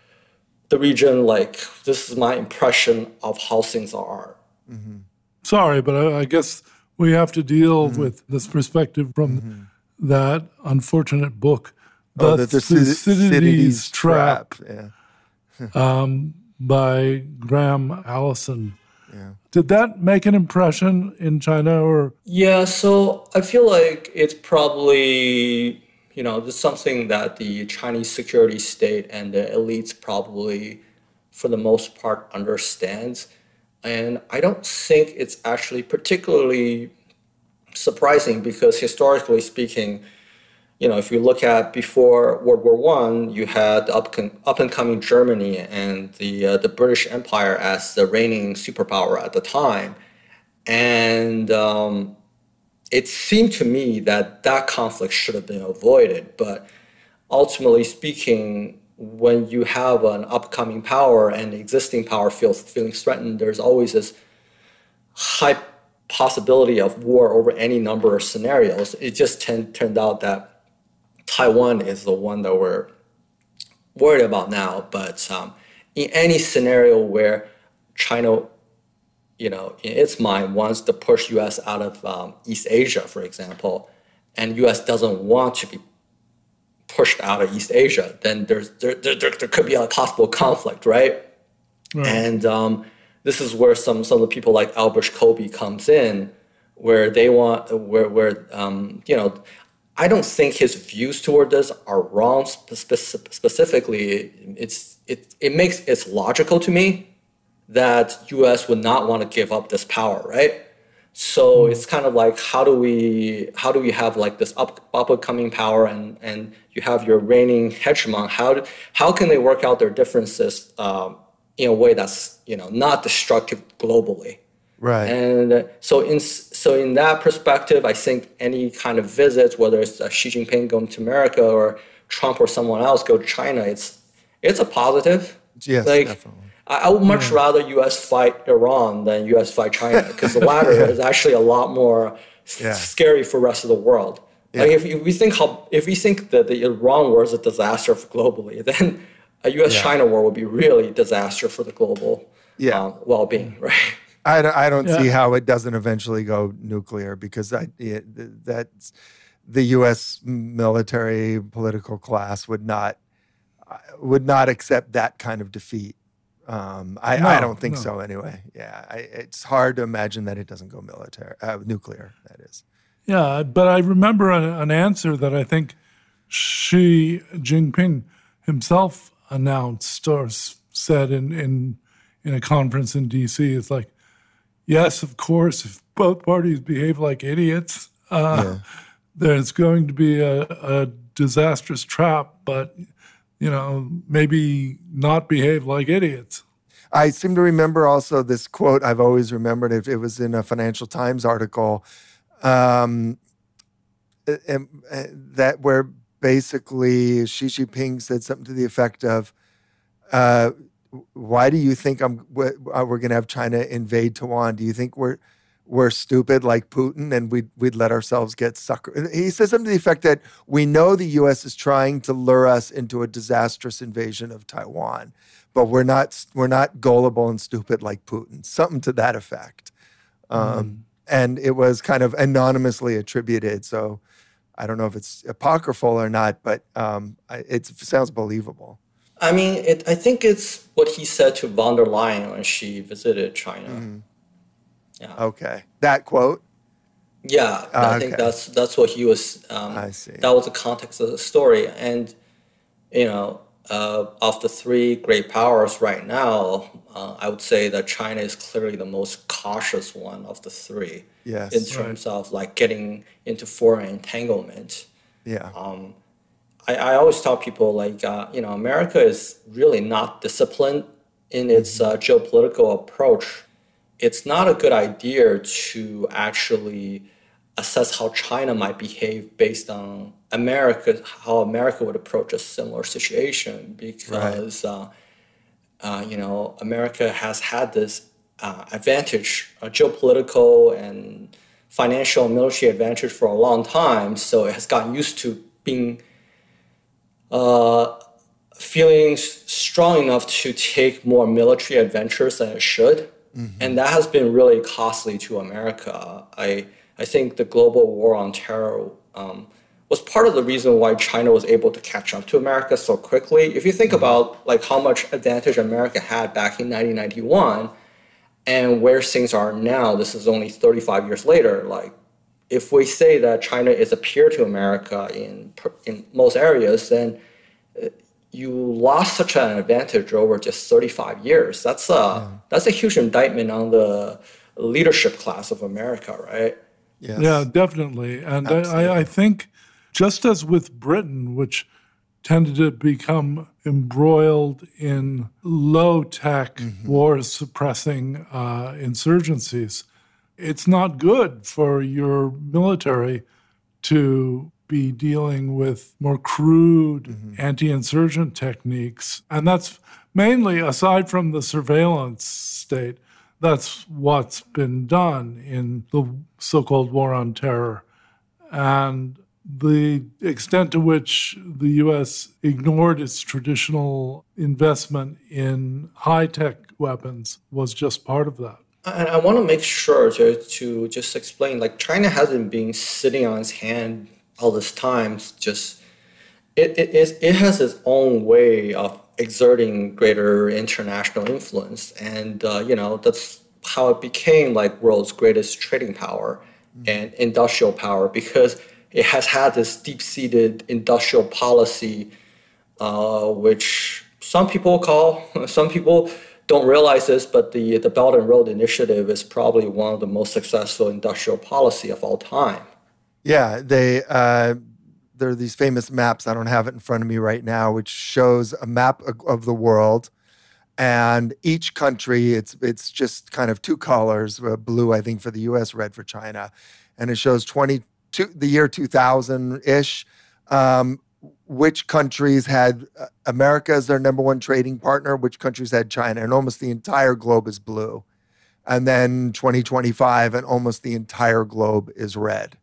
the region, like, this is my impression of how things are. Mm-hmm. Sorry, but I, I guess we have to deal mm-hmm. with this perspective from mm-hmm. that unfortunate book, The, oh, the Thucydides, Thucydides Trap, Trap yeah. um, by Graham Allison. Yeah. Did that make an impression in China, or? Yeah, so I feel like it's probably, you know, this is something that the Chinese security state and the elites probably, for the most part, understands. And I don't think it's actually particularly surprising because historically speaking, you know, if you look at before World War One, you had up, up and coming Germany and the uh, the British Empire as the reigning superpower at the time, and um, it seemed to me that that conflict should have been avoided. But ultimately speaking, when you have an upcoming power and the existing power feels feeling threatened, there's always this high possibility of war over any number of scenarios. It just ten, turned out that Taiwan is the one that we're worried about now, but um, in any scenario where China, you know, in its mind wants to push U S out of um, East Asia, for example, and U S doesn't want to be pushed out of East Asia, then there's there there, there, there could be a possible conflict, right? Right. And um, this is where some some of the people like Albert Kobe comes in, where they want where where um, you know. I don't think his views toward this are wrong. Spe- specifically, it's it it makes it's logical to me that U S would not want to give up this power, right? So mm. it's kind of like how do we how do we have like this up up and coming power and and you have your reigning hegemon? How do, how can they work out their differences um, in a way that's you know not destructive globally? Right. And so in so in that perspective, I think any kind of visits, whether it's uh, Xi Jinping going to America or Trump or someone else go to China, it's it's a positive. Yes, like, definitely. I, I would much yeah. rather U S fight Iran than U S fight China because the latter yeah. is actually a lot more yeah. scary for the rest of the world. Yeah. Like if, if we think how if we think that the Iran war is a disaster globally, then a U S China yeah. war would be really a disaster for the global yeah. um, well-being, right? I don't, I don't yeah. see how it doesn't eventually go nuclear because I, it, that's the U S military political class would not would not accept that kind of defeat. Um, I, no, I don't think no. so anyway. Yeah, I, it's hard to imagine that it doesn't go military uh, nuclear. That is. Yeah, but I remember an, an answer that I think Xi Jinping himself announced or said in in in a conference in D C. It's like, yes, of course, if both parties behave like idiots, uh, yeah. there's going to be a, a disastrous trap, but, you know, maybe not behave like idiots. I seem to remember also this quote I've always remembered. It, it was in a Financial Times article um, and, and that where basically Xi Jinping said something to the effect of, uh, why do you think I'm we're going to have China invade Taiwan? Do you think we're we're stupid like Putin and we'd we'd let ourselves get suckered? He says something to the effect that we know the U S is trying to lure us into a disastrous invasion of Taiwan, but we're not we're not gullible and stupid like Putin. Something to that effect, um, mm. and it was kind of anonymously attributed. So I don't know if it's apocryphal or not, but um, it sounds believable. I mean, it, I think it's what he said to von der Leyen when she visited China. Mm-hmm. Yeah. Okay. That quote? Yeah, uh, I okay. think that's that's what he was. Um, I see. That was the context of the story. And, you know, uh, of the three great powers right now, uh, I would say that China is clearly the most cautious one of the three. Yes. In terms right. of, like, getting into foreign entanglement. Yeah. Um, I, I always tell people, like, uh, you know, America is really not disciplined in its uh, geopolitical approach. It's not a good idea to actually assess how China might behave based on America, how America would approach a similar situation, because, right. uh, uh, you know, America has had this uh, advantage, a geopolitical and financial and military advantage for a long time, so it has gotten used to being Uh, feeling strong enough to take more military adventures than it should. Mm-hmm. And that has been really costly to America. I I think the global war on terror um, was part of the reason why China was able to catch up to America so quickly. If you think mm-hmm. about like how much advantage America had back in nineteen ninety-one and where things are now, this is only thirty-five years later. Like, if we say that China is a peer to America in in most areas, then you lost such an advantage over just thirty-five years. That's a yeah. that's a huge indictment on the leadership class of America, right? Yes. Yeah, definitely. And I, I think just as with Britain, which tended to become embroiled in low-tech mm-hmm. war-suppressing uh, insurgencies, it's not good for your military to be dealing with more crude mm-hmm. anti-insurgent techniques. And that's mainly, aside from the surveillance state, that's what's been done in the so-called war on terror. And the extent to which the U S ignored its traditional investment in high-tech weapons was just part of that. And I want to make sure to, to just explain, like, China hasn't been sitting on its hand all this time, just it, it, is, it has its own way of exerting greater international influence. And, uh, you know, that's how it became like world's greatest trading power mm-hmm. and industrial power, because it has had this deep-seated industrial policy, uh, which some people call, some people don't realize this, but the, the Belt and Road Initiative is probably one of the most successful industrial policy of all time. Yeah, they uh, there are these famous maps. I don't have it in front of me right now, which shows a map of the world, and each country, it's it's just kind of two colors, uh, blue, I think, for the U S, red for China, and it shows twenty-two the year two thousand ish. Um, which countries had America as their number one trading partner, which countries had China, and almost the entire globe is blue. And then twenty twenty-five, and almost the entire globe is red.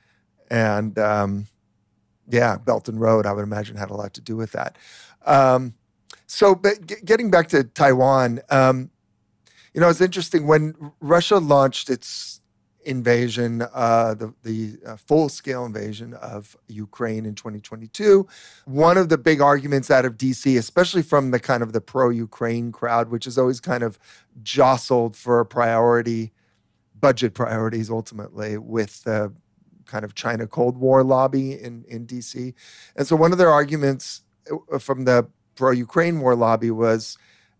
And um, yeah, Belt and Road, I would imagine, had a lot to do with that. Um, so, but g- getting back to Taiwan, um, you know, it's interesting when Russia launched its invasion, uh, the, the uh, full-scale invasion of Ukraine in twenty twenty-two. One of the big arguments out of D C, especially from the kind of the pro-Ukraine crowd, which is always kind of jostled for priority, budget priorities ultimately, with the kind of China Cold War lobby in, in D C. And so one of their arguments from the pro-Ukraine war lobby was,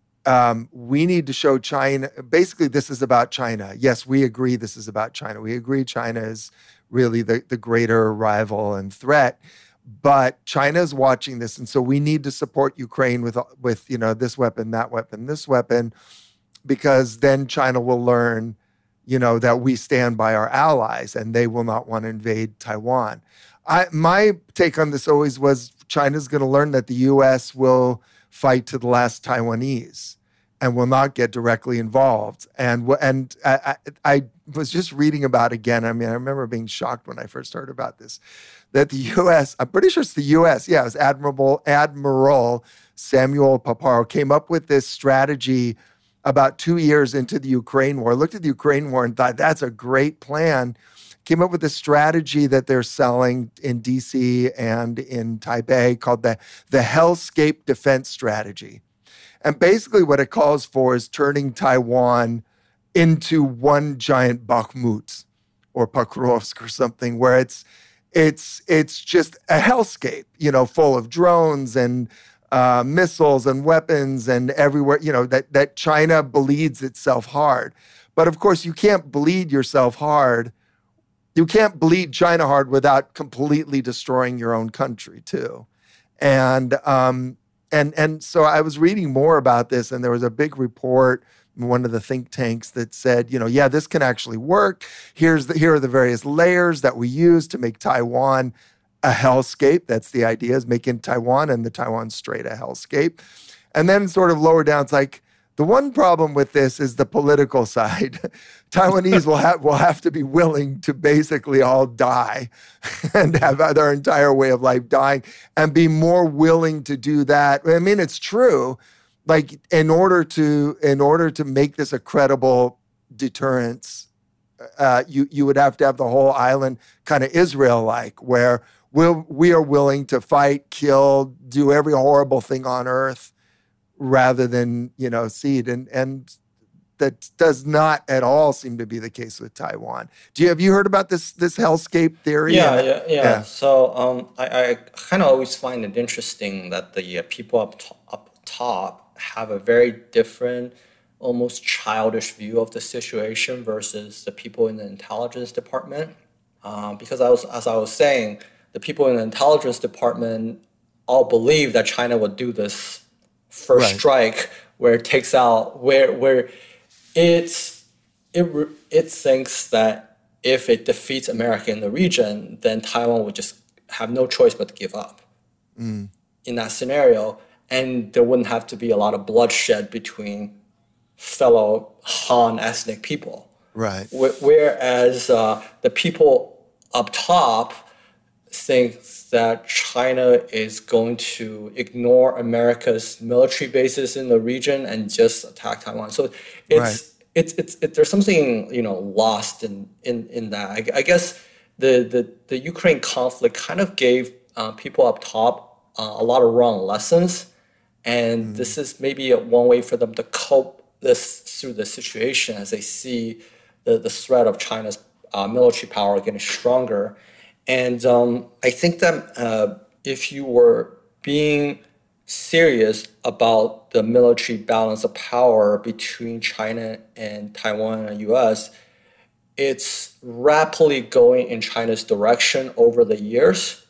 Um, we need to show China, basically this is about China. Yes, we agree this is about China. We agree China is really the, the greater rival and threat, but China is watching this. And so we need to support Ukraine with, with you know, this weapon, that weapon, this weapon, because then China will learn, you know, that we stand by our allies and they will not want to invade Taiwan. I, my take on this always was China's going to learn that the U S will fight to the last Taiwanese and will not get directly involved. And and I, I, I was just reading about again. I mean, I remember being shocked when I first heard about this, that the U S, I'm pretty sure it's the U S, yeah, it was Admiral, Admiral Samuel Paparo came up with this strategy about two years into the Ukraine war. Looked at the Ukraine war and thought, that's a great plan. Came up with a strategy that they're selling in D C and in Taipei called the, the Hellscape Defense Strategy. And basically what it calls for is turning Taiwan into one giant Bakhmut or Pokrovsk or something, where it's it's it's just a hellscape, you know, full of drones and uh, missiles and weapons and everywhere, you know, that, that China bleeds itself hard. But of course, you can't bleed yourself hard. You can't bleed China hard without completely destroying your own country too. And um, and and so I was reading more about this, and there was a big report in one of the think tanks that said, you know, yeah, this can actually work. Here's the, here are the various layers that we use to make Taiwan a hellscape. That's the idea, is making Taiwan and the Taiwan Strait a hellscape. And then sort of lower down, it's like, the one problem with this is the political side. Taiwanese will have will have to be willing to basically all die and have their entire way of life dying and be more willing to do that. I mean, it's true. Like in order to in order to make this a credible deterrence, uh, you you would have to have the whole island kind of Israel-like, where we'll, we are willing to fight, kill, do every horrible thing on earth, rather than, you know, cede. And and that does not at all seem to be the case with Taiwan. Do you have you heard about this this hellscape theory? Yeah, yeah, yeah. yeah. So um, I, I kind of always find it interesting that the uh, people up to, up top have a very different, almost childish view of the situation versus the people in the intelligence department. Um, because I was, as I was saying, the people in the intelligence department all believe that China would do this first right. strike, where it takes out, where where it's it it thinks that if it defeats America in the region, then Taiwan would just have no choice but to give up mm. in that scenario, and there wouldn't have to be a lot of bloodshed between fellow Han ethnic people. Right. Whereas uh, the people up top think that China is going to ignore America's military bases in the region and just attack Taiwan. So it's right. it's it's it, there's something, you know, lost in in in that. I, I guess the, the the Ukraine conflict kind of gave uh, people up top uh, a lot of wrong lessons. And mm. this is maybe a, one way for them to cope this through the situation as they see the, the threat of China's uh, military power getting stronger. And um, I think that uh, if you were being serious about the military balance of power between China and Taiwan and U S, it's rapidly going in China's direction over the years.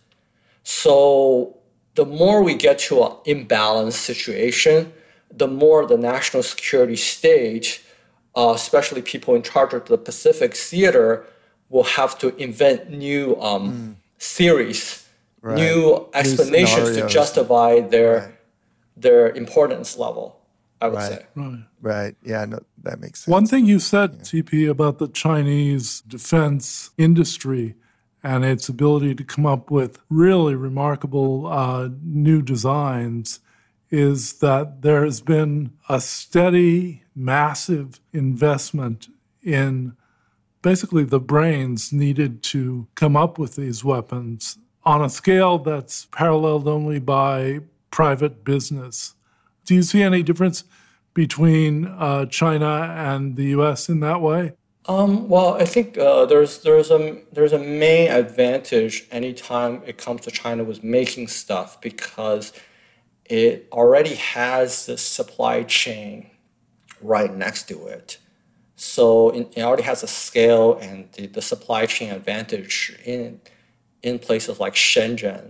So the more we get to an imbalanced situation, the more the national security stage, uh, especially people in charge of the Pacific theater, will have to invent new um, mm. theories, right. new explanations new to justify their right. their importance level, I would right. say. Right. Right. Yeah, no, that makes sense. One thing you said, yeah. T P, about the Chinese defense industry and its ability to come up with really remarkable uh, new designs is that there has been a steady, massive investment in basically the brains needed to come up with these weapons on a scale that's paralleled only by private business. Do you see any difference between uh, China and the U S in that way? Um, well, I think uh, there's there's a there's a main advantage anytime it comes to China with making stuff, because it already has the supply chain right next to it. So it already has a scale and the, the supply chain advantage in in places like Shenzhen.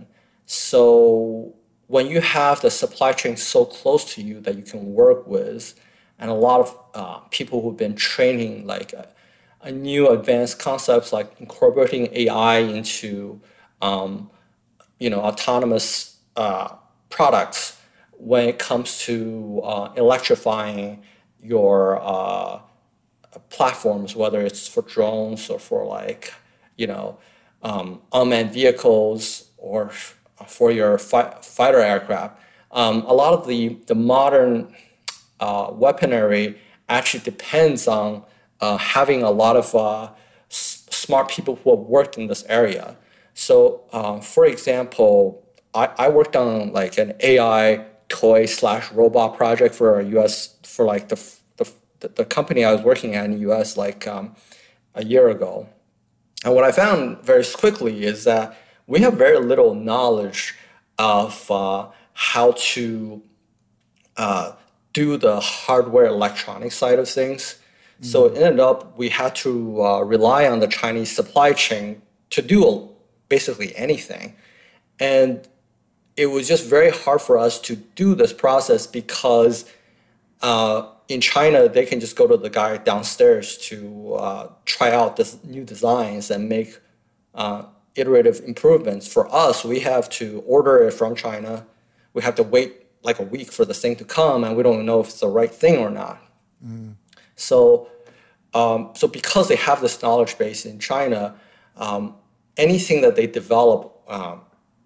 So when you have the supply chain so close to you that you can work with, and a lot of uh, people who've been training like a, a new advanced concepts like incorporating A I into um, you know autonomous uh, products when it comes to uh, electrifying your uh, platforms, whether it's for drones or for like you know um, unmanned vehicles or for your fi- fighter aircraft. Um, a lot of the, the modern uh, weaponry actually depends on uh, having a lot of uh, s- smart people who have worked in this area. So, um, for example, I, I worked on like an A I toy slash robot project for a U S for like the the, the company I was working at in the U S like um, a year ago. And what I found very quickly is that we have very little knowledge of uh, how to uh, do the hardware electronic side of things. Mm-hmm. So it ended up we had to uh, rely on the Chinese supply chain to do basically anything. And it was just very hard for us to do this process because uh, in China, they can just go to the guy downstairs to uh, try out this new designs and make uh, iterative improvements. For us, we have to order it from China. We have to wait like a week for the thing to come, and we don't know if it's the right thing or not. Mm. So, um, so because they have this knowledge base in China, um, anything that they develop um,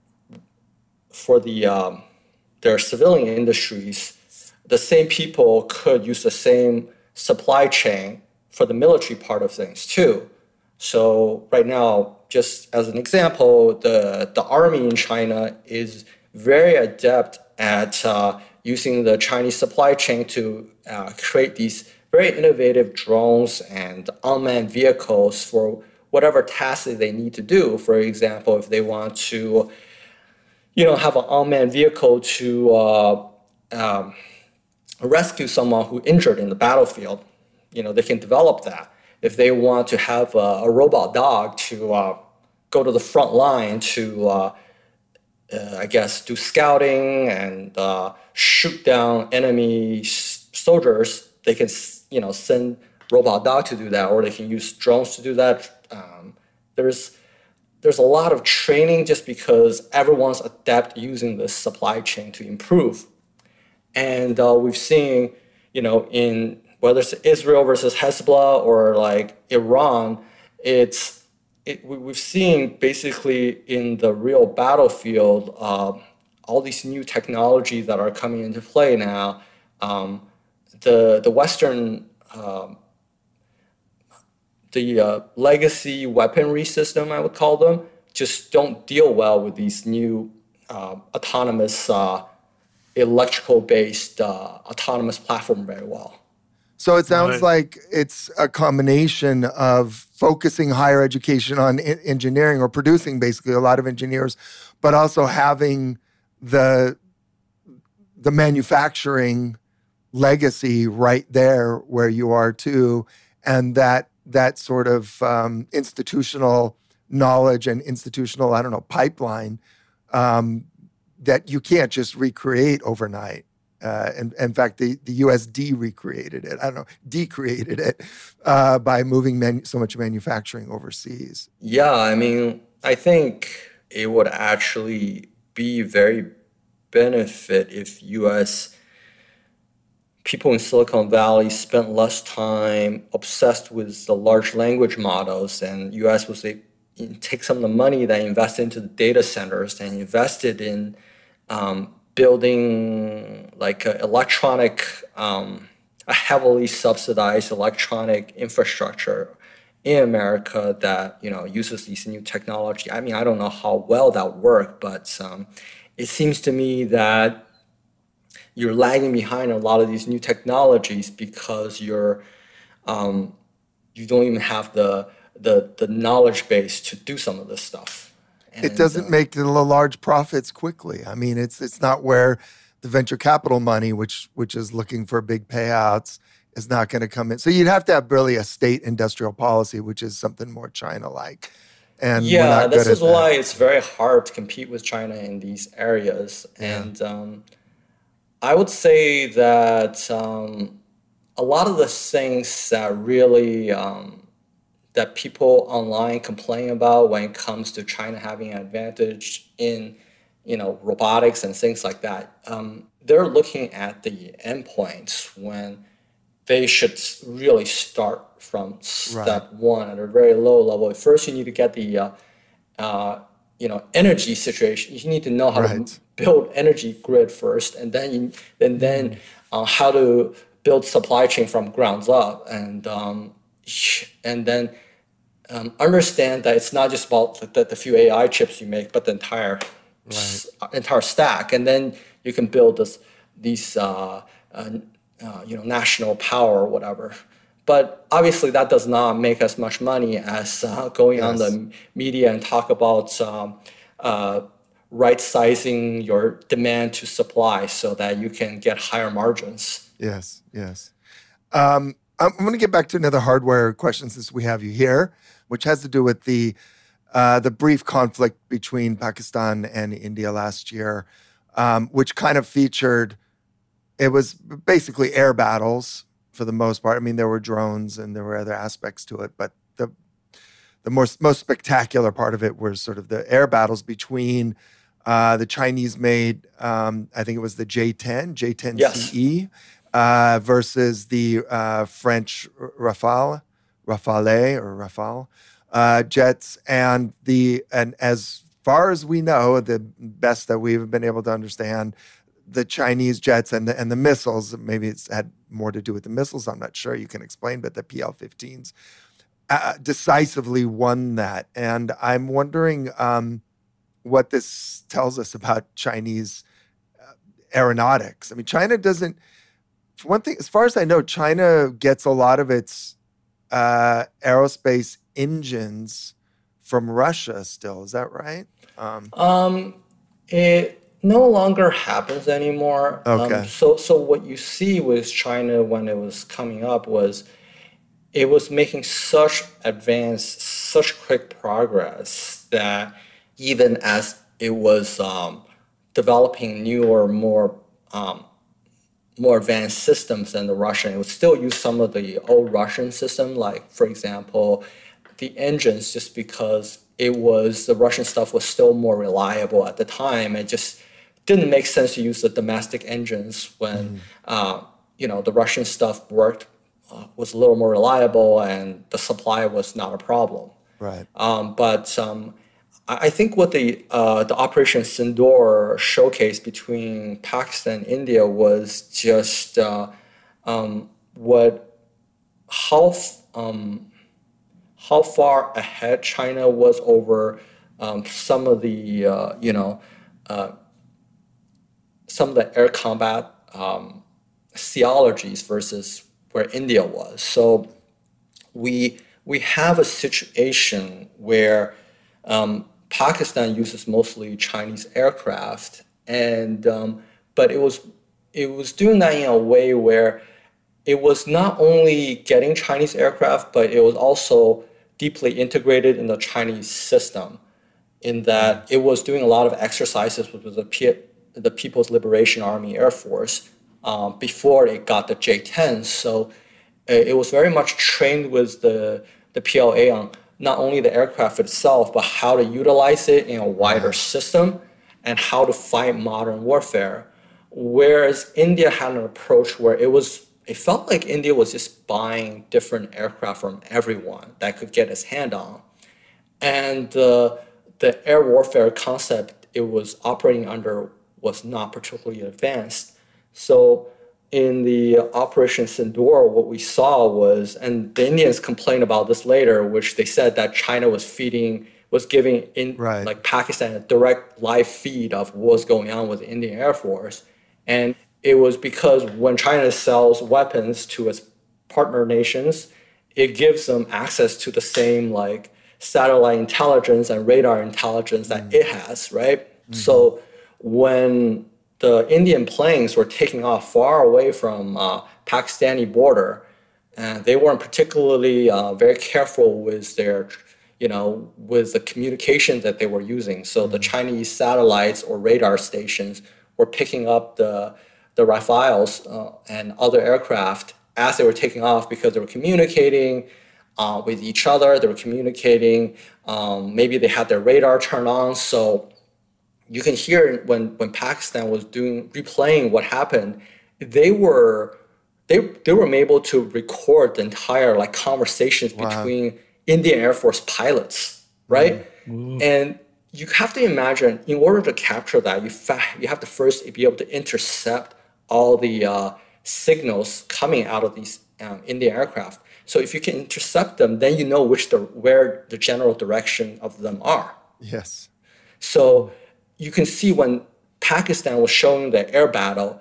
for the um, their civilian industries, the same people could use the same supply chain for the military part of things too. So right now, just as an example, the, the army in China is very adept at uh, using the Chinese supply chain to uh, create these very innovative drones and unmanned vehicles for whatever tasks that they need to do. For example, if they want to, you know, have an unmanned vehicle to uh, um, rescue someone who injured in the battlefield, you know, they can develop that. If they want to have a, a robot dog to uh, go to the front line to, uh, uh, I guess, do scouting and uh, shoot down enemy s- soldiers, they can, you know, send robot dog to do that, or they can use drones to do that. Um, there's there's a lot of training just because everyone's adept using this supply chain to improve. And uh, we've seen, you know, in whether it's Israel versus Hezbollah or like Iran, it's it, we've seen basically in the real battlefield uh, all these new technologies that are coming into play now. Um, the the Western um, the uh, legacy weaponry system, I would call them, just don't deal well with these new uh, autonomous uh, electrical-based uh, autonomous platform very well. So it sounds Right. like it's a combination of focusing higher education on e- engineering or producing basically a lot of engineers, but also having the the manufacturing legacy right there where you are too, and that that sort of um, institutional knowledge and institutional, I don't know, pipeline um, that you can't just recreate overnight. Uh, in, in fact, the, the U S D recreated it. I don't know, decreated it uh, by moving manu- so much manufacturing overseas. Yeah, I mean, I think it would actually be very benefit if U S people in Silicon Valley spent less time obsessed with the large language models, and U S was a, take some of the money that invested into the data centers and invested in um, building like a electronic, um, a heavily subsidized electronic infrastructure in America that you know uses these new technology. I mean, I don't know how well that worked, but um, it seems to me that you're lagging behind a lot of these new technologies because you're um, you don't even have the the the knowledge base to do some of this stuff. It And doesn't uh, make the large profits quickly. I mean, it's it's not where the venture capital money, which which is looking for big payouts, is not going to come in. So you'd have to have really a state industrial policy, which is something more China-like, and we're yeah, not good this is at that. why it's very hard to compete with China in these areas. Yeah. And um, I would say that um, a lot of the things that really um, that people online complain about when it comes to China having an advantage in, you know, robotics and things like that, um, they're looking at the endpoints when they should really start from Right. step one at a very low level. First, you need to get the, uh, uh, you know, energy situation. You need to know how to Right. build energy grid first, and then you, and then uh, how to build supply chain from grounds up, and um, and then um, understand that it's not just about the, the, the few A I chips you make, but the entire Right. entire stack, and then you can build this these uh, uh, uh, you know national power or whatever. But obviously, that does not make as much money as uh, going on Yes. the media and talk about um, uh, right sizing your demand to supply so that you can get higher margins. Yes. Yes. Um, I'm going to get back to another hardware question since we have you here, which has to do with the uh, the brief conflict between Pakistan and India last year, um, which kind of featured. It was basically air battles for the most part. I mean, there were drones and there were other aspects to it, but the the most most spectacular part of it was sort of the air battles between uh, the Chinese-made, um, I think it was the J ten, J ten C E, uh, versus the uh, French Rafale, Rafale or Rafale uh, jets, and the and as far as we know, the best that we've been able to understand, the Chinese jets and the and the missiles. Maybe it's had more to do with the missiles. I'm not sure. You can explain, but the P L fifteens uh, decisively won that, and I'm wondering um, what this tells us about Chinese uh, aeronautics. I mean, China doesn't. For one thing, as far as I know, China gets a lot of its uh, aerospace engines from Russia. Still, is that right? Um, Um, it no longer happens anymore. Um, okay. so, so what you see with China when it was coming up was it was making such advanced, such quick progress that even as it was um, developing newer, more um, more advanced systems than the Russian, it would still use some of the old Russian system, like for example, the engines, just because it was the Russian stuff was still more reliable at the time. It just didn't make sense to use the domestic engines when Mm. uh, you know the Russian stuff worked, uh, was a little more reliable, and the supply was not a problem. Right. Um, but um, I I think what the uh, the Operation Sindoor showcase between Pakistan and India was just uh, um, what how f- um, how far ahead China was over um, some of the uh, you know uh, some of the air combat um, theologies versus where India was. So we we have a situation where um, Pakistan uses mostly Chinese aircraft, and um, but it was it was doing that in a way where it was not only getting Chinese aircraft, but it was also deeply integrated in the Chinese system, in that it was doing a lot of exercises with the, P- the People's Liberation Army Air Force um, before it got the J ten. So uh, it was very much trained with the, the P L A on not only the aircraft itself, but how to utilize it in a wider system and how to fight modern warfare. Whereas India had an approach where it was It felt like India was just buying different aircraft from everyone that could get its hand on. And uh, the air warfare concept it was operating under was not particularly advanced. So in the Operation Sindoor, what we saw was, and the Indians complained about this later, which they said that China was feeding, was giving in right. like Pakistan a direct live feed of what was going on with the Indian Air Force. And it was because when China sells weapons to its partner nations, it gives them access to the same like satellite intelligence and radar intelligence that mm. it has, right? Mm-hmm. So when the Indian planes were taking off far away from uh, Pakistani border, and they weren't particularly uh, very careful with their, you know, with the communication that they were using. So mm. the Chinese satellites or radar stations were picking up the the Rafales uh, and other aircraft as they were taking off because they were communicating uh, with each other. They were communicating. Um, maybe they had their radar turned on. So you can hear when, when Pakistan was doing replaying what happened, they were they they were able to record the entire like conversations wow. between Indian Air Force pilots, right? Mm-hmm. And you have to imagine, in order to capture that, you fa- you have to first be able to intercept all the uh, signals coming out of these um, Indian aircraft. So if you can intercept them, then you know which the where the general direction of them are. Yes. So you can see when Pakistan was showing the air battle,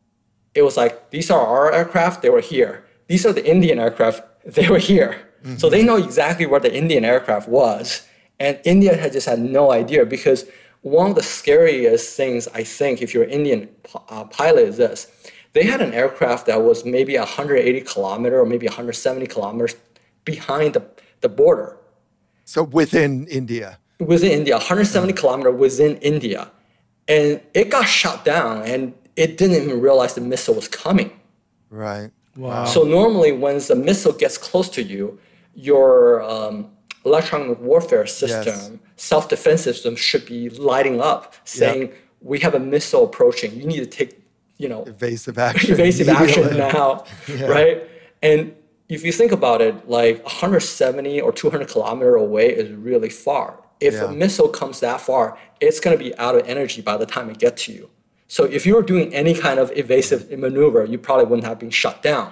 it was like, these are our aircraft, they were here. These are the Indian aircraft, they were here. Mm-hmm. So they know exactly where the Indian aircraft was. And India had just had no idea, because one of the scariest things, I think, if you're an Indian uh, pilot is this. They had an aircraft that was maybe one hundred eighty kilometers or maybe one hundred seventy kilometers behind the, the border. So within India? Within India, one hundred seventy mm. kilometers within India. And it got shot down, and it didn't even realize the missile was coming. Right. Wow. So normally when the missile gets close to you, your um, electronic warfare system, yes. self-defense system should be lighting up, saying, yep. we have a missile approaching. You need to take, you know, evasive action, evasive action now, yeah. right? And if you think about it, like one hundred seventy or two hundred kilometers away is really far. If yeah. a missile comes that far, it's going to be out of energy by the time it gets to you. So if you were doing any kind of evasive maneuver, you probably wouldn't have been shot down.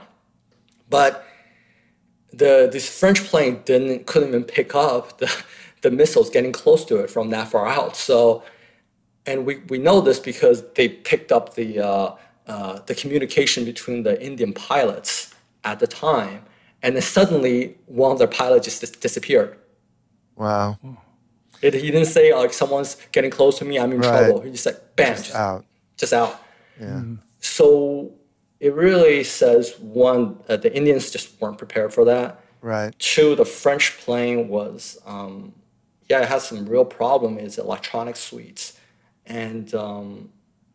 But the this French plane didn't couldn't even pick up the, the missiles getting close to it from that far out. So, and we, we know this because they picked up the uh, uh, the communication between the Indian pilots at the time, and then suddenly one of their pilots just dis- disappeared. Wow. It, he didn't say like someone's getting close to me, I'm in right. trouble. He just like bam, just, just out. Just out. Yeah. Mm-hmm. So it really says, one, uh, the Indians just weren't prepared for that. Right. Two, the French plane was, um, yeah, it has some real problem. It's electronic suites. And um,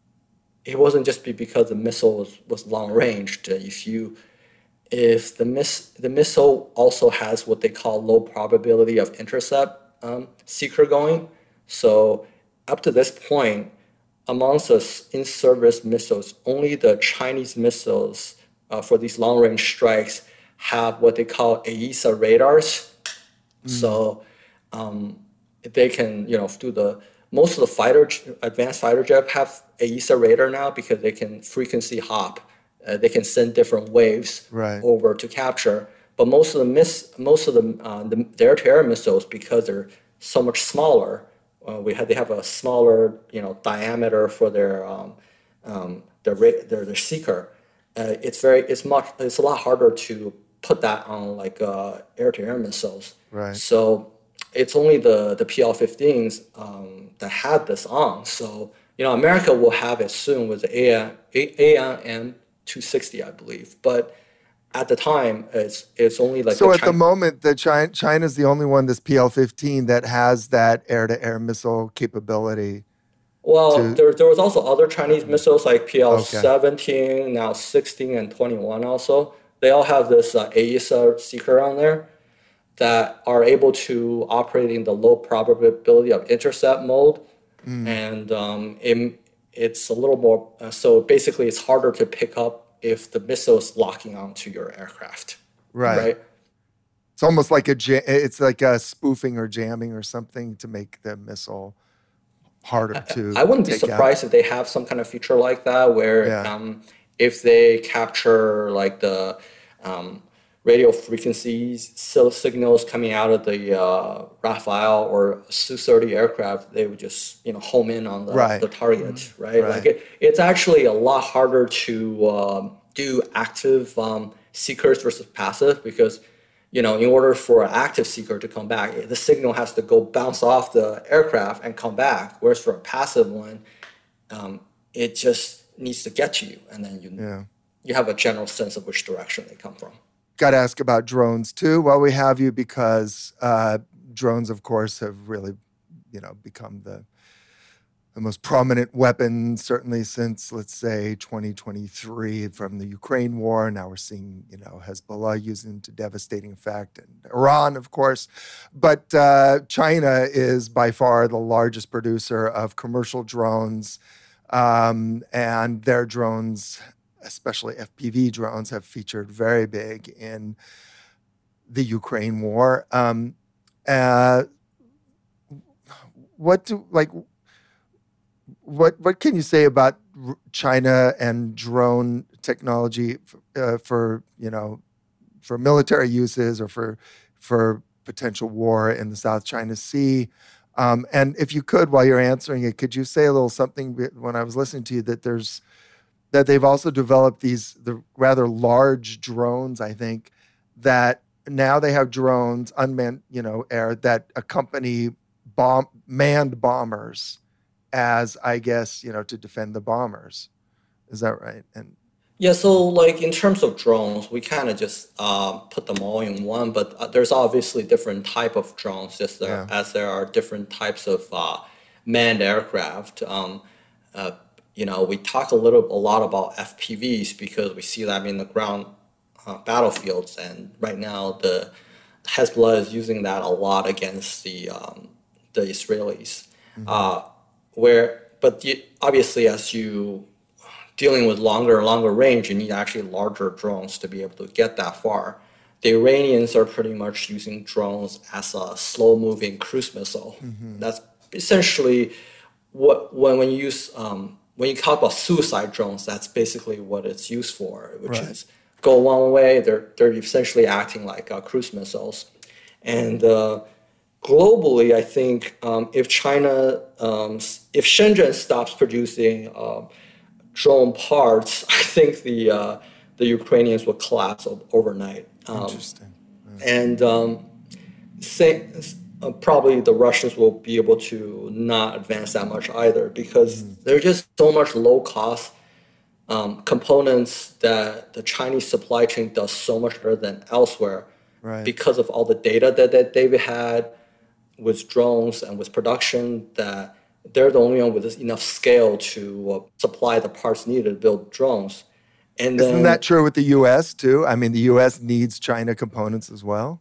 it wasn't just be because the missile was, was long ranged. If you, if the miss, the missile also has what they call low probability of intercept um, seeker going. So up to this point, amongst the in-service missiles, only the Chinese missiles uh, for these long-range strikes have what they call A E S A radars. Mm. So um, they can, you know, do the most of the fighter, advanced fighter jet have A E S A radar now because they can frequency hop. Uh, they can send different waves right. over to capture. But most of the miss, most of the, uh, the air-to-air missiles, because they're so much smaller, uh, we had they have a smaller, you know, diameter for their um, um, their, their their seeker. Uh, it's very it's much it's a lot harder to put that on like uh, air-to-air missiles. Right. So it's only the the P L fifteens um, that had this on. So you know, America will have it soon with the A I M two sixty, I believe, but at the time, it's it's only like so. The at China- the moment, the China China's the only one, this P L fifteen, that has that air-to-air missile capability. Well, to... there there was also other Chinese missiles like P L seventeen, okay. Now sixteen and twenty-one. Also, they all have this uh, A E S A seeker on there that are able to operate in the low probability of intercept mode, mm. and um, it, it's a little more. Uh, so basically, it's harder to pick up if the missile is locking onto your aircraft. Right. Right. It's almost like a it's like a spoofing or jamming or something to make the missile harder to I, I wouldn't be surprised out. if they have some kind of feature like that where yeah. um, if they capture like the um, radio frequencies signals coming out of the uh, Rafale or S U thirty aircraft, they would just you know home in on the, right. the target, mm-hmm. right? right? Like it, it's actually a lot harder to um, do active um, seekers versus passive because you know in order for an active seeker to come back, the signal has to go bounce off the aircraft and come back. Whereas for a passive one, um, it just needs to get to you, and then you yeah. you have a general sense of which direction they come from. Got to ask about drones too while we have you, because uh, drones, of course, have really, you know, become the the most prominent weapon, certainly since, let's say, twenty twenty-three from the Ukraine war. Now we're seeing, you know, Hezbollah using to devastating effect, and Iran, of course. But uh, China is by far the largest producer of commercial drones, um, and their drones, especially F P V drones, have featured very big in the Ukraine war. Um, uh, what do like? What what can you say about China and drone technology uh, for you know for military uses or for for potential war in the South China Sea? Um, and if you could, while you're answering it, could you say a little something? When I was listening to you, that there's that they've also developed these the rather large drones, I think, that now they have drones, unmanned, you know, air, that accompany bomb manned bombers as, I guess, you know, to defend the bombers. Is that right? And yeah, so like in terms of drones, we kind of just uh, put them all in one, but uh, there's obviously different type of drones, just there, yeah. as there are different types of uh, manned aircraft. Um, uh, You know, we talk a little, a lot about F P Vs because we see them in the ground uh, battlefields, and right now the Hezbollah is using that a lot against the um, the Israelis. Mm-hmm. Uh, where, but you, obviously, as you dealing with longer and longer range, you need actually larger drones to be able to get that far. The Iranians are pretty much using drones as a slow-moving cruise missile. Mm-hmm. That's essentially what when when you use um, when you talk about suicide drones, that's basically what it's used for, which right. is go one way. They're they're essentially acting like uh, cruise missiles, and uh, globally, I think um, if China, um, if Shenzhen stops producing uh, drone parts, I think the uh, the Ukrainians will collapse overnight. Um, Interesting. Yeah. And um, say, uh, probably the Russians will be able to not advance that much either because mm. there's just so much low cost um, components that the Chinese supply chain does so much better than elsewhere right. because of all the data that, that they've had with drones and with production, that they're the only one with enough scale to uh, supply the parts needed to build drones. And Isn't then, that true with the U S too? I mean, the U S needs China components as well?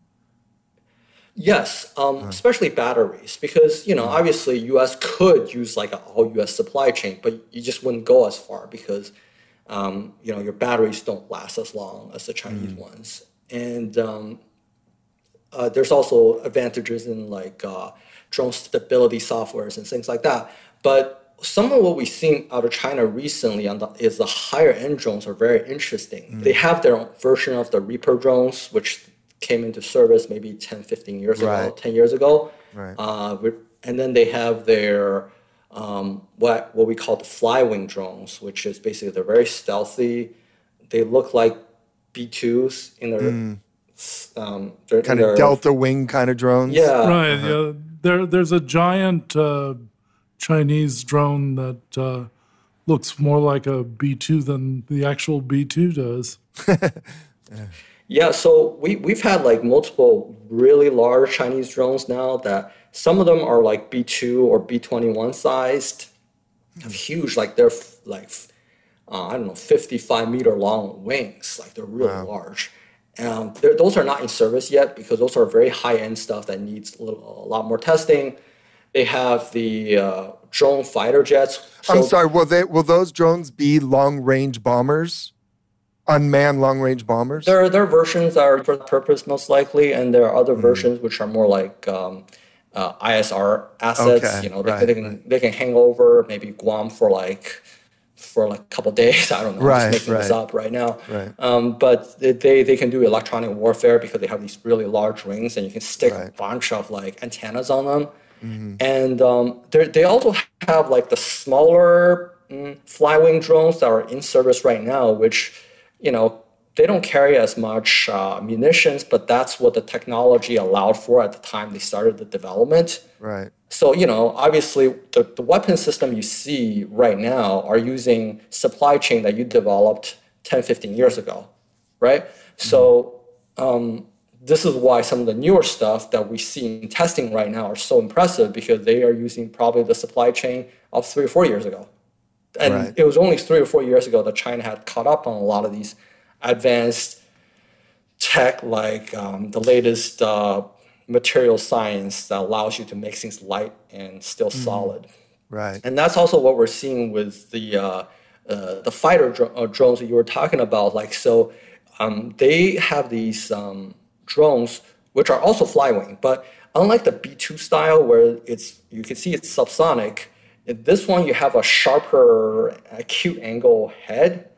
Yes, um, huh. especially batteries, because, you know, obviously U S could use like an all U S supply chain, but you just wouldn't go as far because, um, you know, your batteries don't last as long as the Chinese mm. ones. And um, uh, there's also advantages in like uh, drone stability softwares and things like that. But some of what we've seen out of China recently on the, is the higher end drones are very interesting. Mm. They have their own version of the Reaper drones, which came into service maybe ten, fifteen years right. ago, ten years ago. Right. Uh, And then they have their um, what what we call the fly-wing drones, which is basically they're very stealthy. They look like B twos in their Mm. um, they're- in Kind their- of delta wing kind of drones. Yeah, Right. Uh-huh. Yeah. There, there's a giant uh, Chinese drone that uh, looks more like a B two than the actual B two does. Yeah, so we, we've had like multiple really large Chinese drones now that some of them are like B two or B twenty-one sized, huge, like they're f- like, uh, I don't know, fifty-five meter long wings, like they're really Wow. large. Um, they're- those are not in service yet because those are very high end stuff that needs a, little, a lot more testing. They have the uh, drone fighter jets. I'm So- sorry. Will they? Will those drones be long range bombers? Unmanned long range bombers? There, there are versions that are for that purpose most likely, and there are other Mm. versions which are more like um, uh, I S R assets. Okay, You know, they, right, they can right. they can hang over maybe Guam for like for like a couple days. I don't know. Right, I'm just making this right. up right now. Right. Um, but they- they they can do electronic warfare because they have these really large wings, and you can stick a Right. Mm-hmm. bunch of like antennas on them. And um, they they also have like the smaller mm, fly-wing drones that are in service right now, which you know they don't carry as much uh, munitions, but that's what the technology allowed for at the time they started the development. Right. So, you know, obviously the, the weapon system you see right now are using supply chain that you developed ten, fifteen years ago, right? So um, this is why some of the newer stuff that we see in testing right now are so impressive because they are using probably the supply chain of three or four years ago. And Right. it was only three or four years ago that China had caught up on a lot of these advanced tech, like um, the latest uh, material science that allows you to make things light and still solid. Right. And that's also what we're seeing with the uh, uh, the fighter dro- uh, drones that you were talking about. Like, so um, they have these um, drones which are also fly-wing, but unlike the B two style where it's you can see it's subsonic, in this one you have a sharper acute angle head.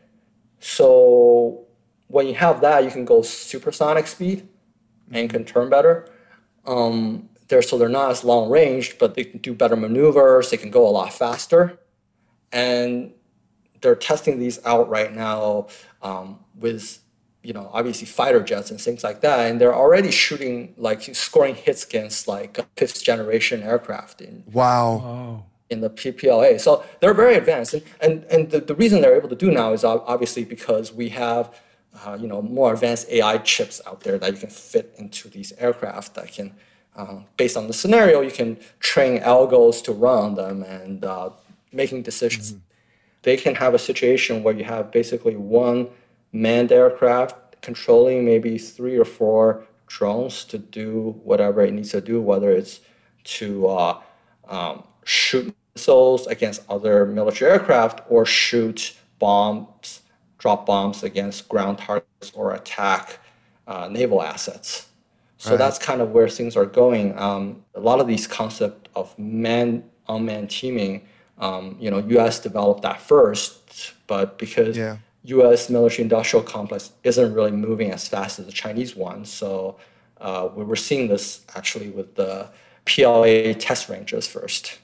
So when you have that, you can go supersonic speed and can turn better. Um, they're so they're not as long ranged, but they can do better maneuvers. They can go a lot faster, and they're testing these out right now um, with, you know, obviously fighter jets and things like that. And they're already shooting, like scoring hits against like fifth generation aircraft in Wow. Oh. in the P P L A. So they're very advanced. And, and, and the, the reason they're able to do now is ob- obviously because we have, uh, you know, more advanced A I chips out there that you can fit into these aircraft that can, uh, based on the scenario, you can train algos to run on them and uh, making decisions. Mm-hmm. They can have a situation where you have basically one manned aircraft controlling maybe three or four drones to do whatever it needs to do, whether it's to uh, um, shoot missiles against other military aircraft or shoot bombs, drop bombs against ground targets or attack uh, naval assets. So Right. that's kind of where things are going. Um, a lot of these concept of man-unmanned teaming, um, you know, U S developed that first, but because Yeah. U S military-industrial complex isn't really moving as fast as the Chinese one, so uh, we were seeing this actually with the P L A test ranges first.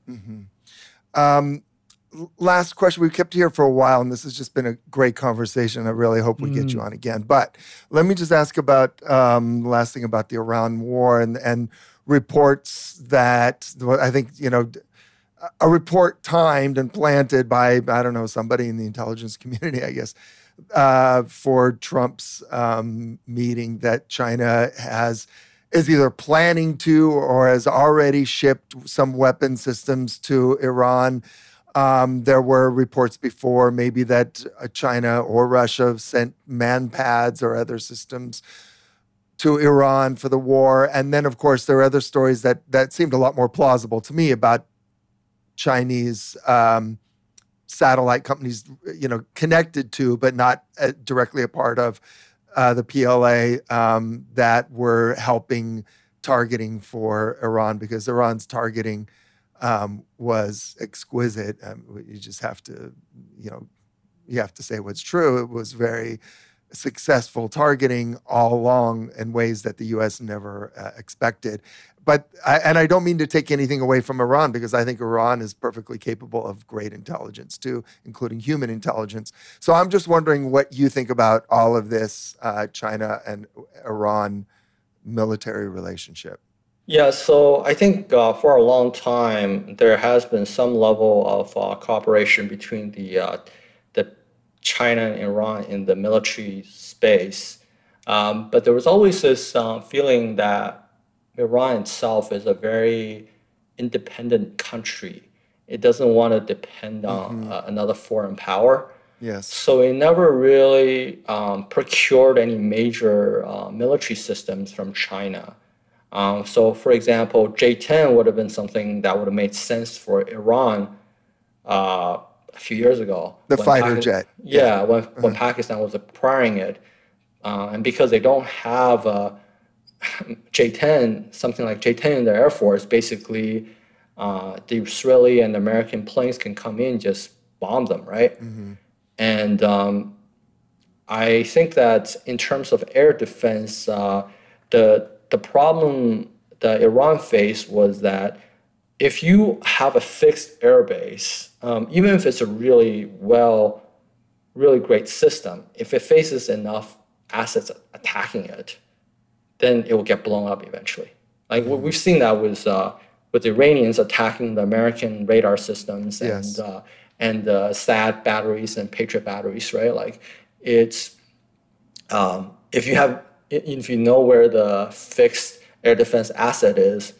Um, l- last question. We've kept you here for a while, and this has just been a great conversation. I really hope we get you on again. But let me just ask about um, the last thing about the Iran war and and reports that well, I think you know a report timed and planted by I don't know somebody in the intelligence community, I guess, uh, for Trump's um, meeting that China has. Is either planning to or has already shipped some weapon systems to Iran. Um, there were reports before maybe that uh, China or Russia sent man pads or other systems to Iran for the war. And then, of course, there are other stories that that seemed a lot more plausible to me about Chinese um, satellite companies, you know, connected to but not uh, directly a part of Uh, the P L A um, that were helping targeting for Iran because Iran's targeting um, was exquisite. Um, you just have to, you know, you have to say what's true. It was very, successful targeting all along in ways that the U S never uh, expected. But I, and I don't mean to take anything away from Iran, because I think Iran is perfectly capable of great intelligence too, including human intelligence. So I'm just wondering what you think about all of this uh, China and Iran military relationship. Yeah, so I think uh, for a long time there has been some level of uh, cooperation between the uh, the China and Iran in the military space, um, but there was always this uh, feeling that Iran itself is a very independent country. It doesn't want to depend on mm-hmm. uh, another foreign power. Yes. So it never really um, procured any major uh, military systems from China. Um, so, for example, J ten would have been something that would have made sense for Iran uh, a few years ago. The fighter Paki- jet. Yeah, yeah. when, uh-huh. when Pakistan was acquiring it. Uh, and because they don't have a J ten, something like J ten in their Air Force, basically uh, the Israeli and American planes can come in, just bomb them, right? Mm-hmm. And um, I think that in terms of air defense, uh, the the problem that Iran faced was that if you have a fixed airbase, um, even if it's a really well, really great system, if it faces enough assets attacking it, then it will get blown up eventually. Like mm-hmm. we've seen that with uh, with the Iranians attacking the American radar systems and yes. uh, and uh, S A D batteries and Patriot batteries, right? Like it's um, if you have if you know where the fixed air defense asset is,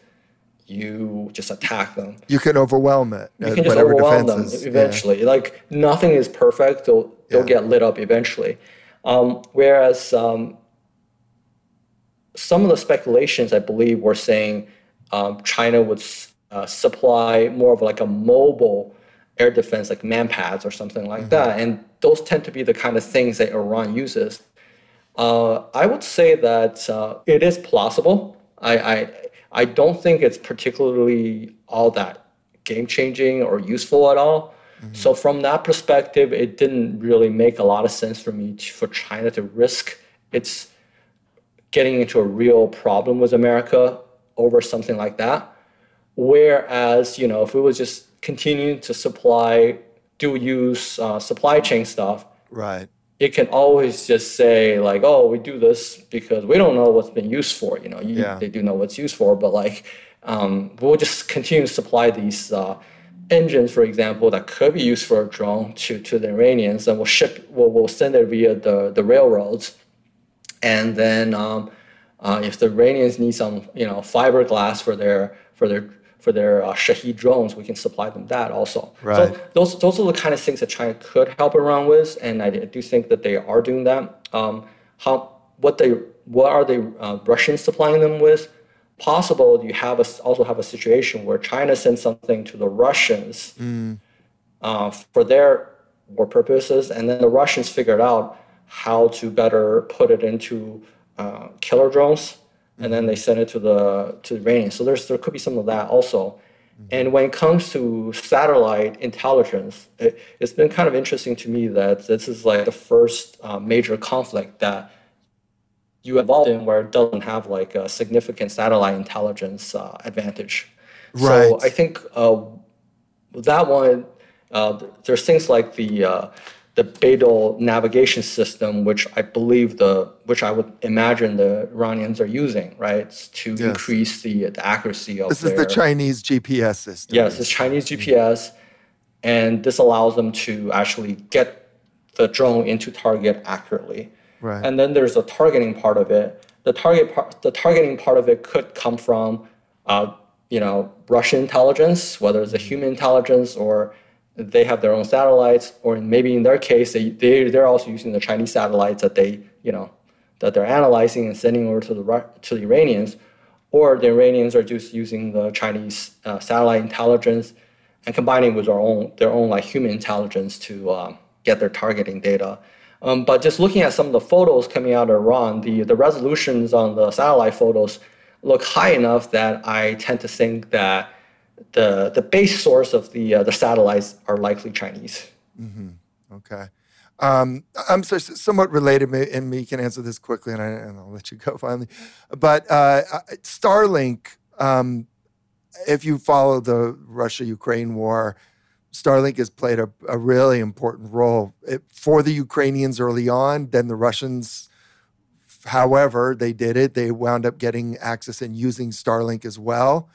you just attack them. You can overwhelm it. You can just overwhelm them is, eventually. Yeah. Like nothing is perfect; they'll they'll yeah. get lit up eventually. Um, whereas um, some of the speculations, I believe, were saying um, China would uh, supply more of like a mobile air defense, like manpads or something like mm-hmm. that. And those tend to be the kind of things that Iran uses. Uh, I would say that uh, it is plausible. I, I I don't think it's particularly all that game-changing or useful at all. Mm-hmm. So from that perspective, it didn't really make a lot of sense for me to, for China to risk its getting into a real problem with America over something like that. Whereas, you know, if we was just continuing to supply dual use uh, supply chain stuff, right, it can always just say like, oh, we do this because we don't know what's been used for. You know, you, yeah. they do know what's used for, but like um, we'll just continue to supply these uh, engines, for example, that could be used for a drone to, to the Iranians, and we'll ship, we'll, we'll send it via the, the railroads. And then um, uh, if the Iranians need some, you know, fiberglass for their for their for their uh, Shahed drones, we can supply them that also. Right. So those those are the kind of things that China could help Iran with, and I do think that they are doing that. Um, how what they what are they uh, Russians supplying them with? Possible you have a, also have a situation where China sends something to the Russians mm. uh, for their war purposes, and then the Russians figured out how to better put it into uh, killer drones, and then they send it to the to the Iranians. So there's there could be some of that also. Mm-hmm. And when it comes to satellite intelligence, it, it's been kind of interesting to me that this is like the first uh, major conflict that you involved in where it doesn't have like a significant satellite intelligence uh, advantage. Right. So I think uh, with that one, uh, there's things like the uh, the Beidou navigation system, which I believe the, which I would imagine the Iranians are using, right, to yes. increase the, the accuracy of This their, is the Chinese G P S system. Yes, it's Chinese G P S, mm-hmm. and this allows them to actually get the drone into target accurately. Right. And then there's a targeting part of it. The target part, the targeting part of it could come from, uh, you know, Russian intelligence, whether it's a human intelligence or they have their own satellites, or maybe in their case, they, they, they're also using the Chinese satellites that they, you know, that they're analyzing and sending over to the to the Iranians, or the Iranians are just using the Chinese uh, satellite intelligence and combining with their own their own like human intelligence to um, get their targeting data. Um, but just looking at some of the photos coming out of Iran, the the resolutions on the satellite photos look high enough that I tend to think that the the base source of the uh, the satellites are likely Chinese. Mm-hmm. Okay. Um, I'm sorry, somewhat related, and you can answer this quickly, and, I, and I'll let you go finally. But uh, Starlink, um, if you follow the Russia-Ukraine war, Starlink has played a, a really important role it, for the Ukrainians early on. Then the Russians, however, they did it. They wound up getting access and using Starlink as well.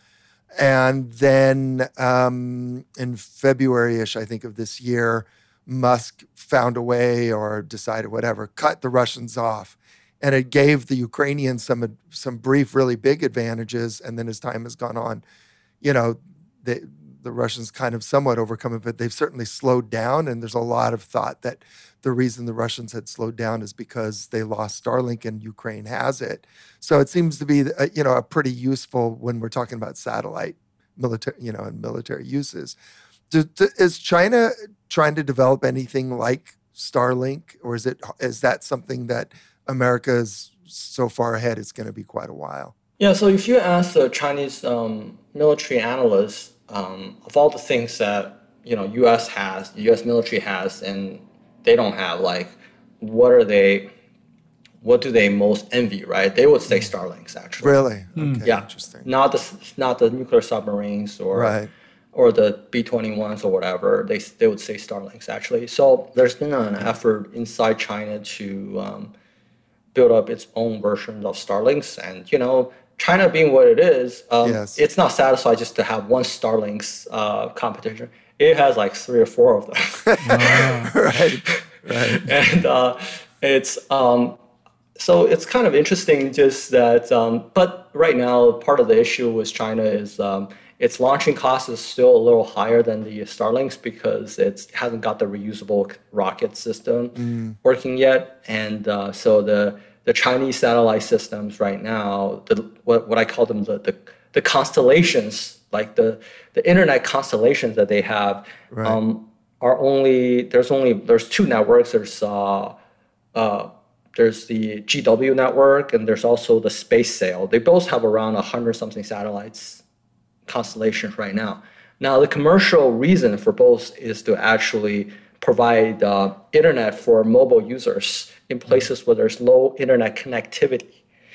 And then um, in February-ish, I think, of this year, Musk found a way or decided whatever, cut the Russians off. And it gave the Ukrainians some some brief, really big advantages. And then as time has gone on, you know, they, the Russians kind of somewhat overcome it, but they've certainly slowed down. And there's a lot of thought that the reason the Russians had slowed down is because they lost Starlink and Ukraine has it. So it seems to be, a, you know, a pretty useful when we're talking about satellite military, you know, and military uses. Do, do, is China trying to develop anything like Starlink, or is it is that something that America is so far ahead it's going to be quite a while? Yeah, so if you ask the Chinese um, military analysts, um, of all the things that you know U S has, the U S military has, and they don't have, like, what are they? What do they most envy? Right? They would say Starlinks, actually. Really? Okay. Yeah. Interesting. Not the not the nuclear submarines or. Right. or the B twenty-ones or whatever, they they would say Starlinks, actually. So there's been an effort inside China to um, build up its own version of Starlinks. And, you know, China being what it is, um, yes. it's not satisfied just to have one Starlinks uh, competition. It has like three or four of them. Wow. Right, right. And uh, it's, um, so it's kind of interesting just that, um, but right now, part of the issue with China is, um, its launching cost is still a little higher than the Starlinks because it hasn't got the reusable rocket system mm. working yet. And uh, so the the Chinese satellite systems right now, the what, what I call them the, the the constellations, like the the internet constellations that they have, right. um, are only there's only there's two networks. There's uh, uh, there's the G W network and there's also the SpaceSail. They both have around a hundred something satellites. Constellations right now. Now, the commercial reason for both is to actually provide uh, internet for mobile users in places where there's low internet connectivity.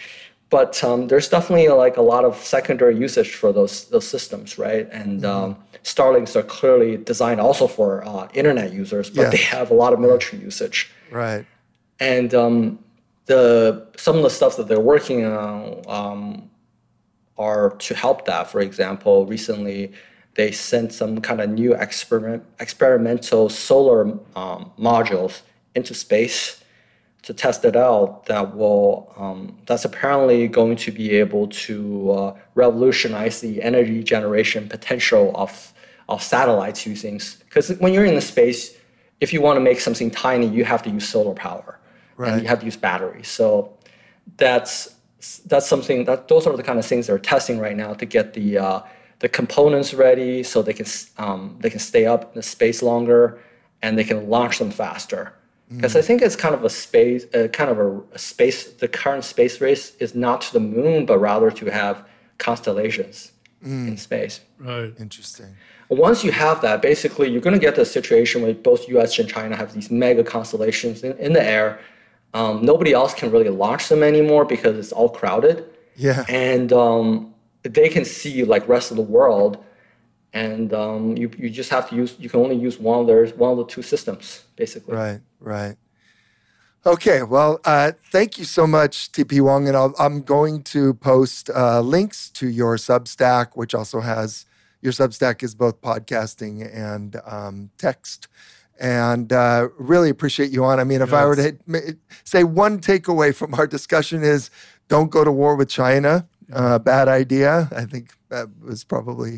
But um, there's definitely like a lot of secondary usage for those those systems, right? And mm-hmm. um, Starlinks are clearly designed also for uh, internet users, but yes. they have a lot of military usage. Right. And um, the some of the stuff that they're working on. Um, are to help that. For example, recently they sent some kind of new experiment, experimental solar um, modules into space to test it out. That will um, that's apparently going to be able to uh, revolutionize the energy generation potential of of satellites using. Because when you're in the space, if you want to make something tiny, you have to use solar power, right. and you have to use batteries. So that's That's something that those are the kind of things they're testing right now to get the uh, the components ready so they can um, they can stay up in the space longer and they can launch them faster. Because mm. I think it's kind of a space, uh, kind of a, a space. The current space race is not to the moon, but rather to have constellations mm. in space. Right. Interesting. Once you have that, basically you're going to get the situation where both U S and China have these mega constellations in, in the air. Um, nobody else can really launch them anymore because it's all crowded. Yeah. And um, they can see like rest of the world, and um, you you just have to use you can only use one of their one of the two systems basically. Right. Right. Okay. Well, uh, thank you so much, T P Wang, and I'll, I'm going to post uh, links to your Substack, which also has your Substack is both podcasting and um, text. And uh, really appreciate you on. I mean, if yes. I were to say one takeaway from our discussion is don't go to war with China. Uh, bad idea. I think that was probably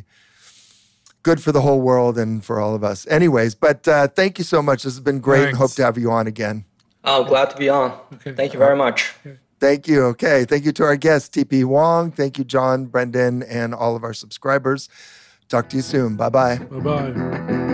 good for the whole world and for all of us. Anyways, but uh, thank you so much. This has been great. Thanks. And hope to have you on again. I'm glad to be on. Okay. Thank you very much. Okay. Thank you. Okay. Thank you to our guest, T P Wang. Thank you, John, Brendan, and all of our subscribers. Talk to you soon. Bye-bye. Bye-bye.